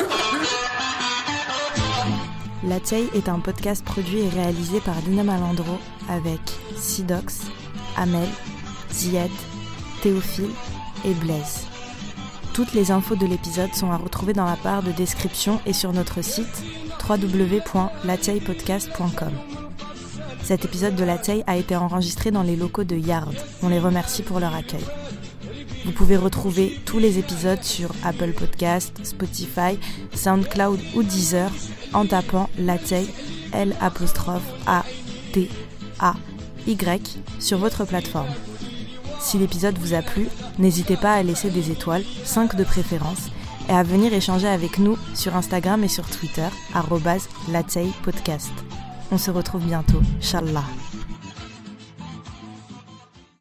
La Tey est un podcast produit et réalisé par Lina Malandro avec Sidox, Amel, Zied, Théophile et Blaise. Toutes les infos de l'épisode sont à retrouver dans la barre de description et sur notre site www.latieipodcast.com. Cet épisode de La Taille a été enregistré dans les locaux de Yard. On les remercie pour leur accueil. Vous pouvez retrouver tous les épisodes sur Apple Podcasts, Spotify, SoundCloud ou Deezer en tapant La Taille, L''A''A''Y sur votre plateforme. Si l'épisode vous a plu, n'hésitez pas à laisser des étoiles, 5 de préférence, et à venir échanger avec nous sur Instagram et sur Twitter, @latieipodcast. On se retrouve bientôt, Inch'Allah.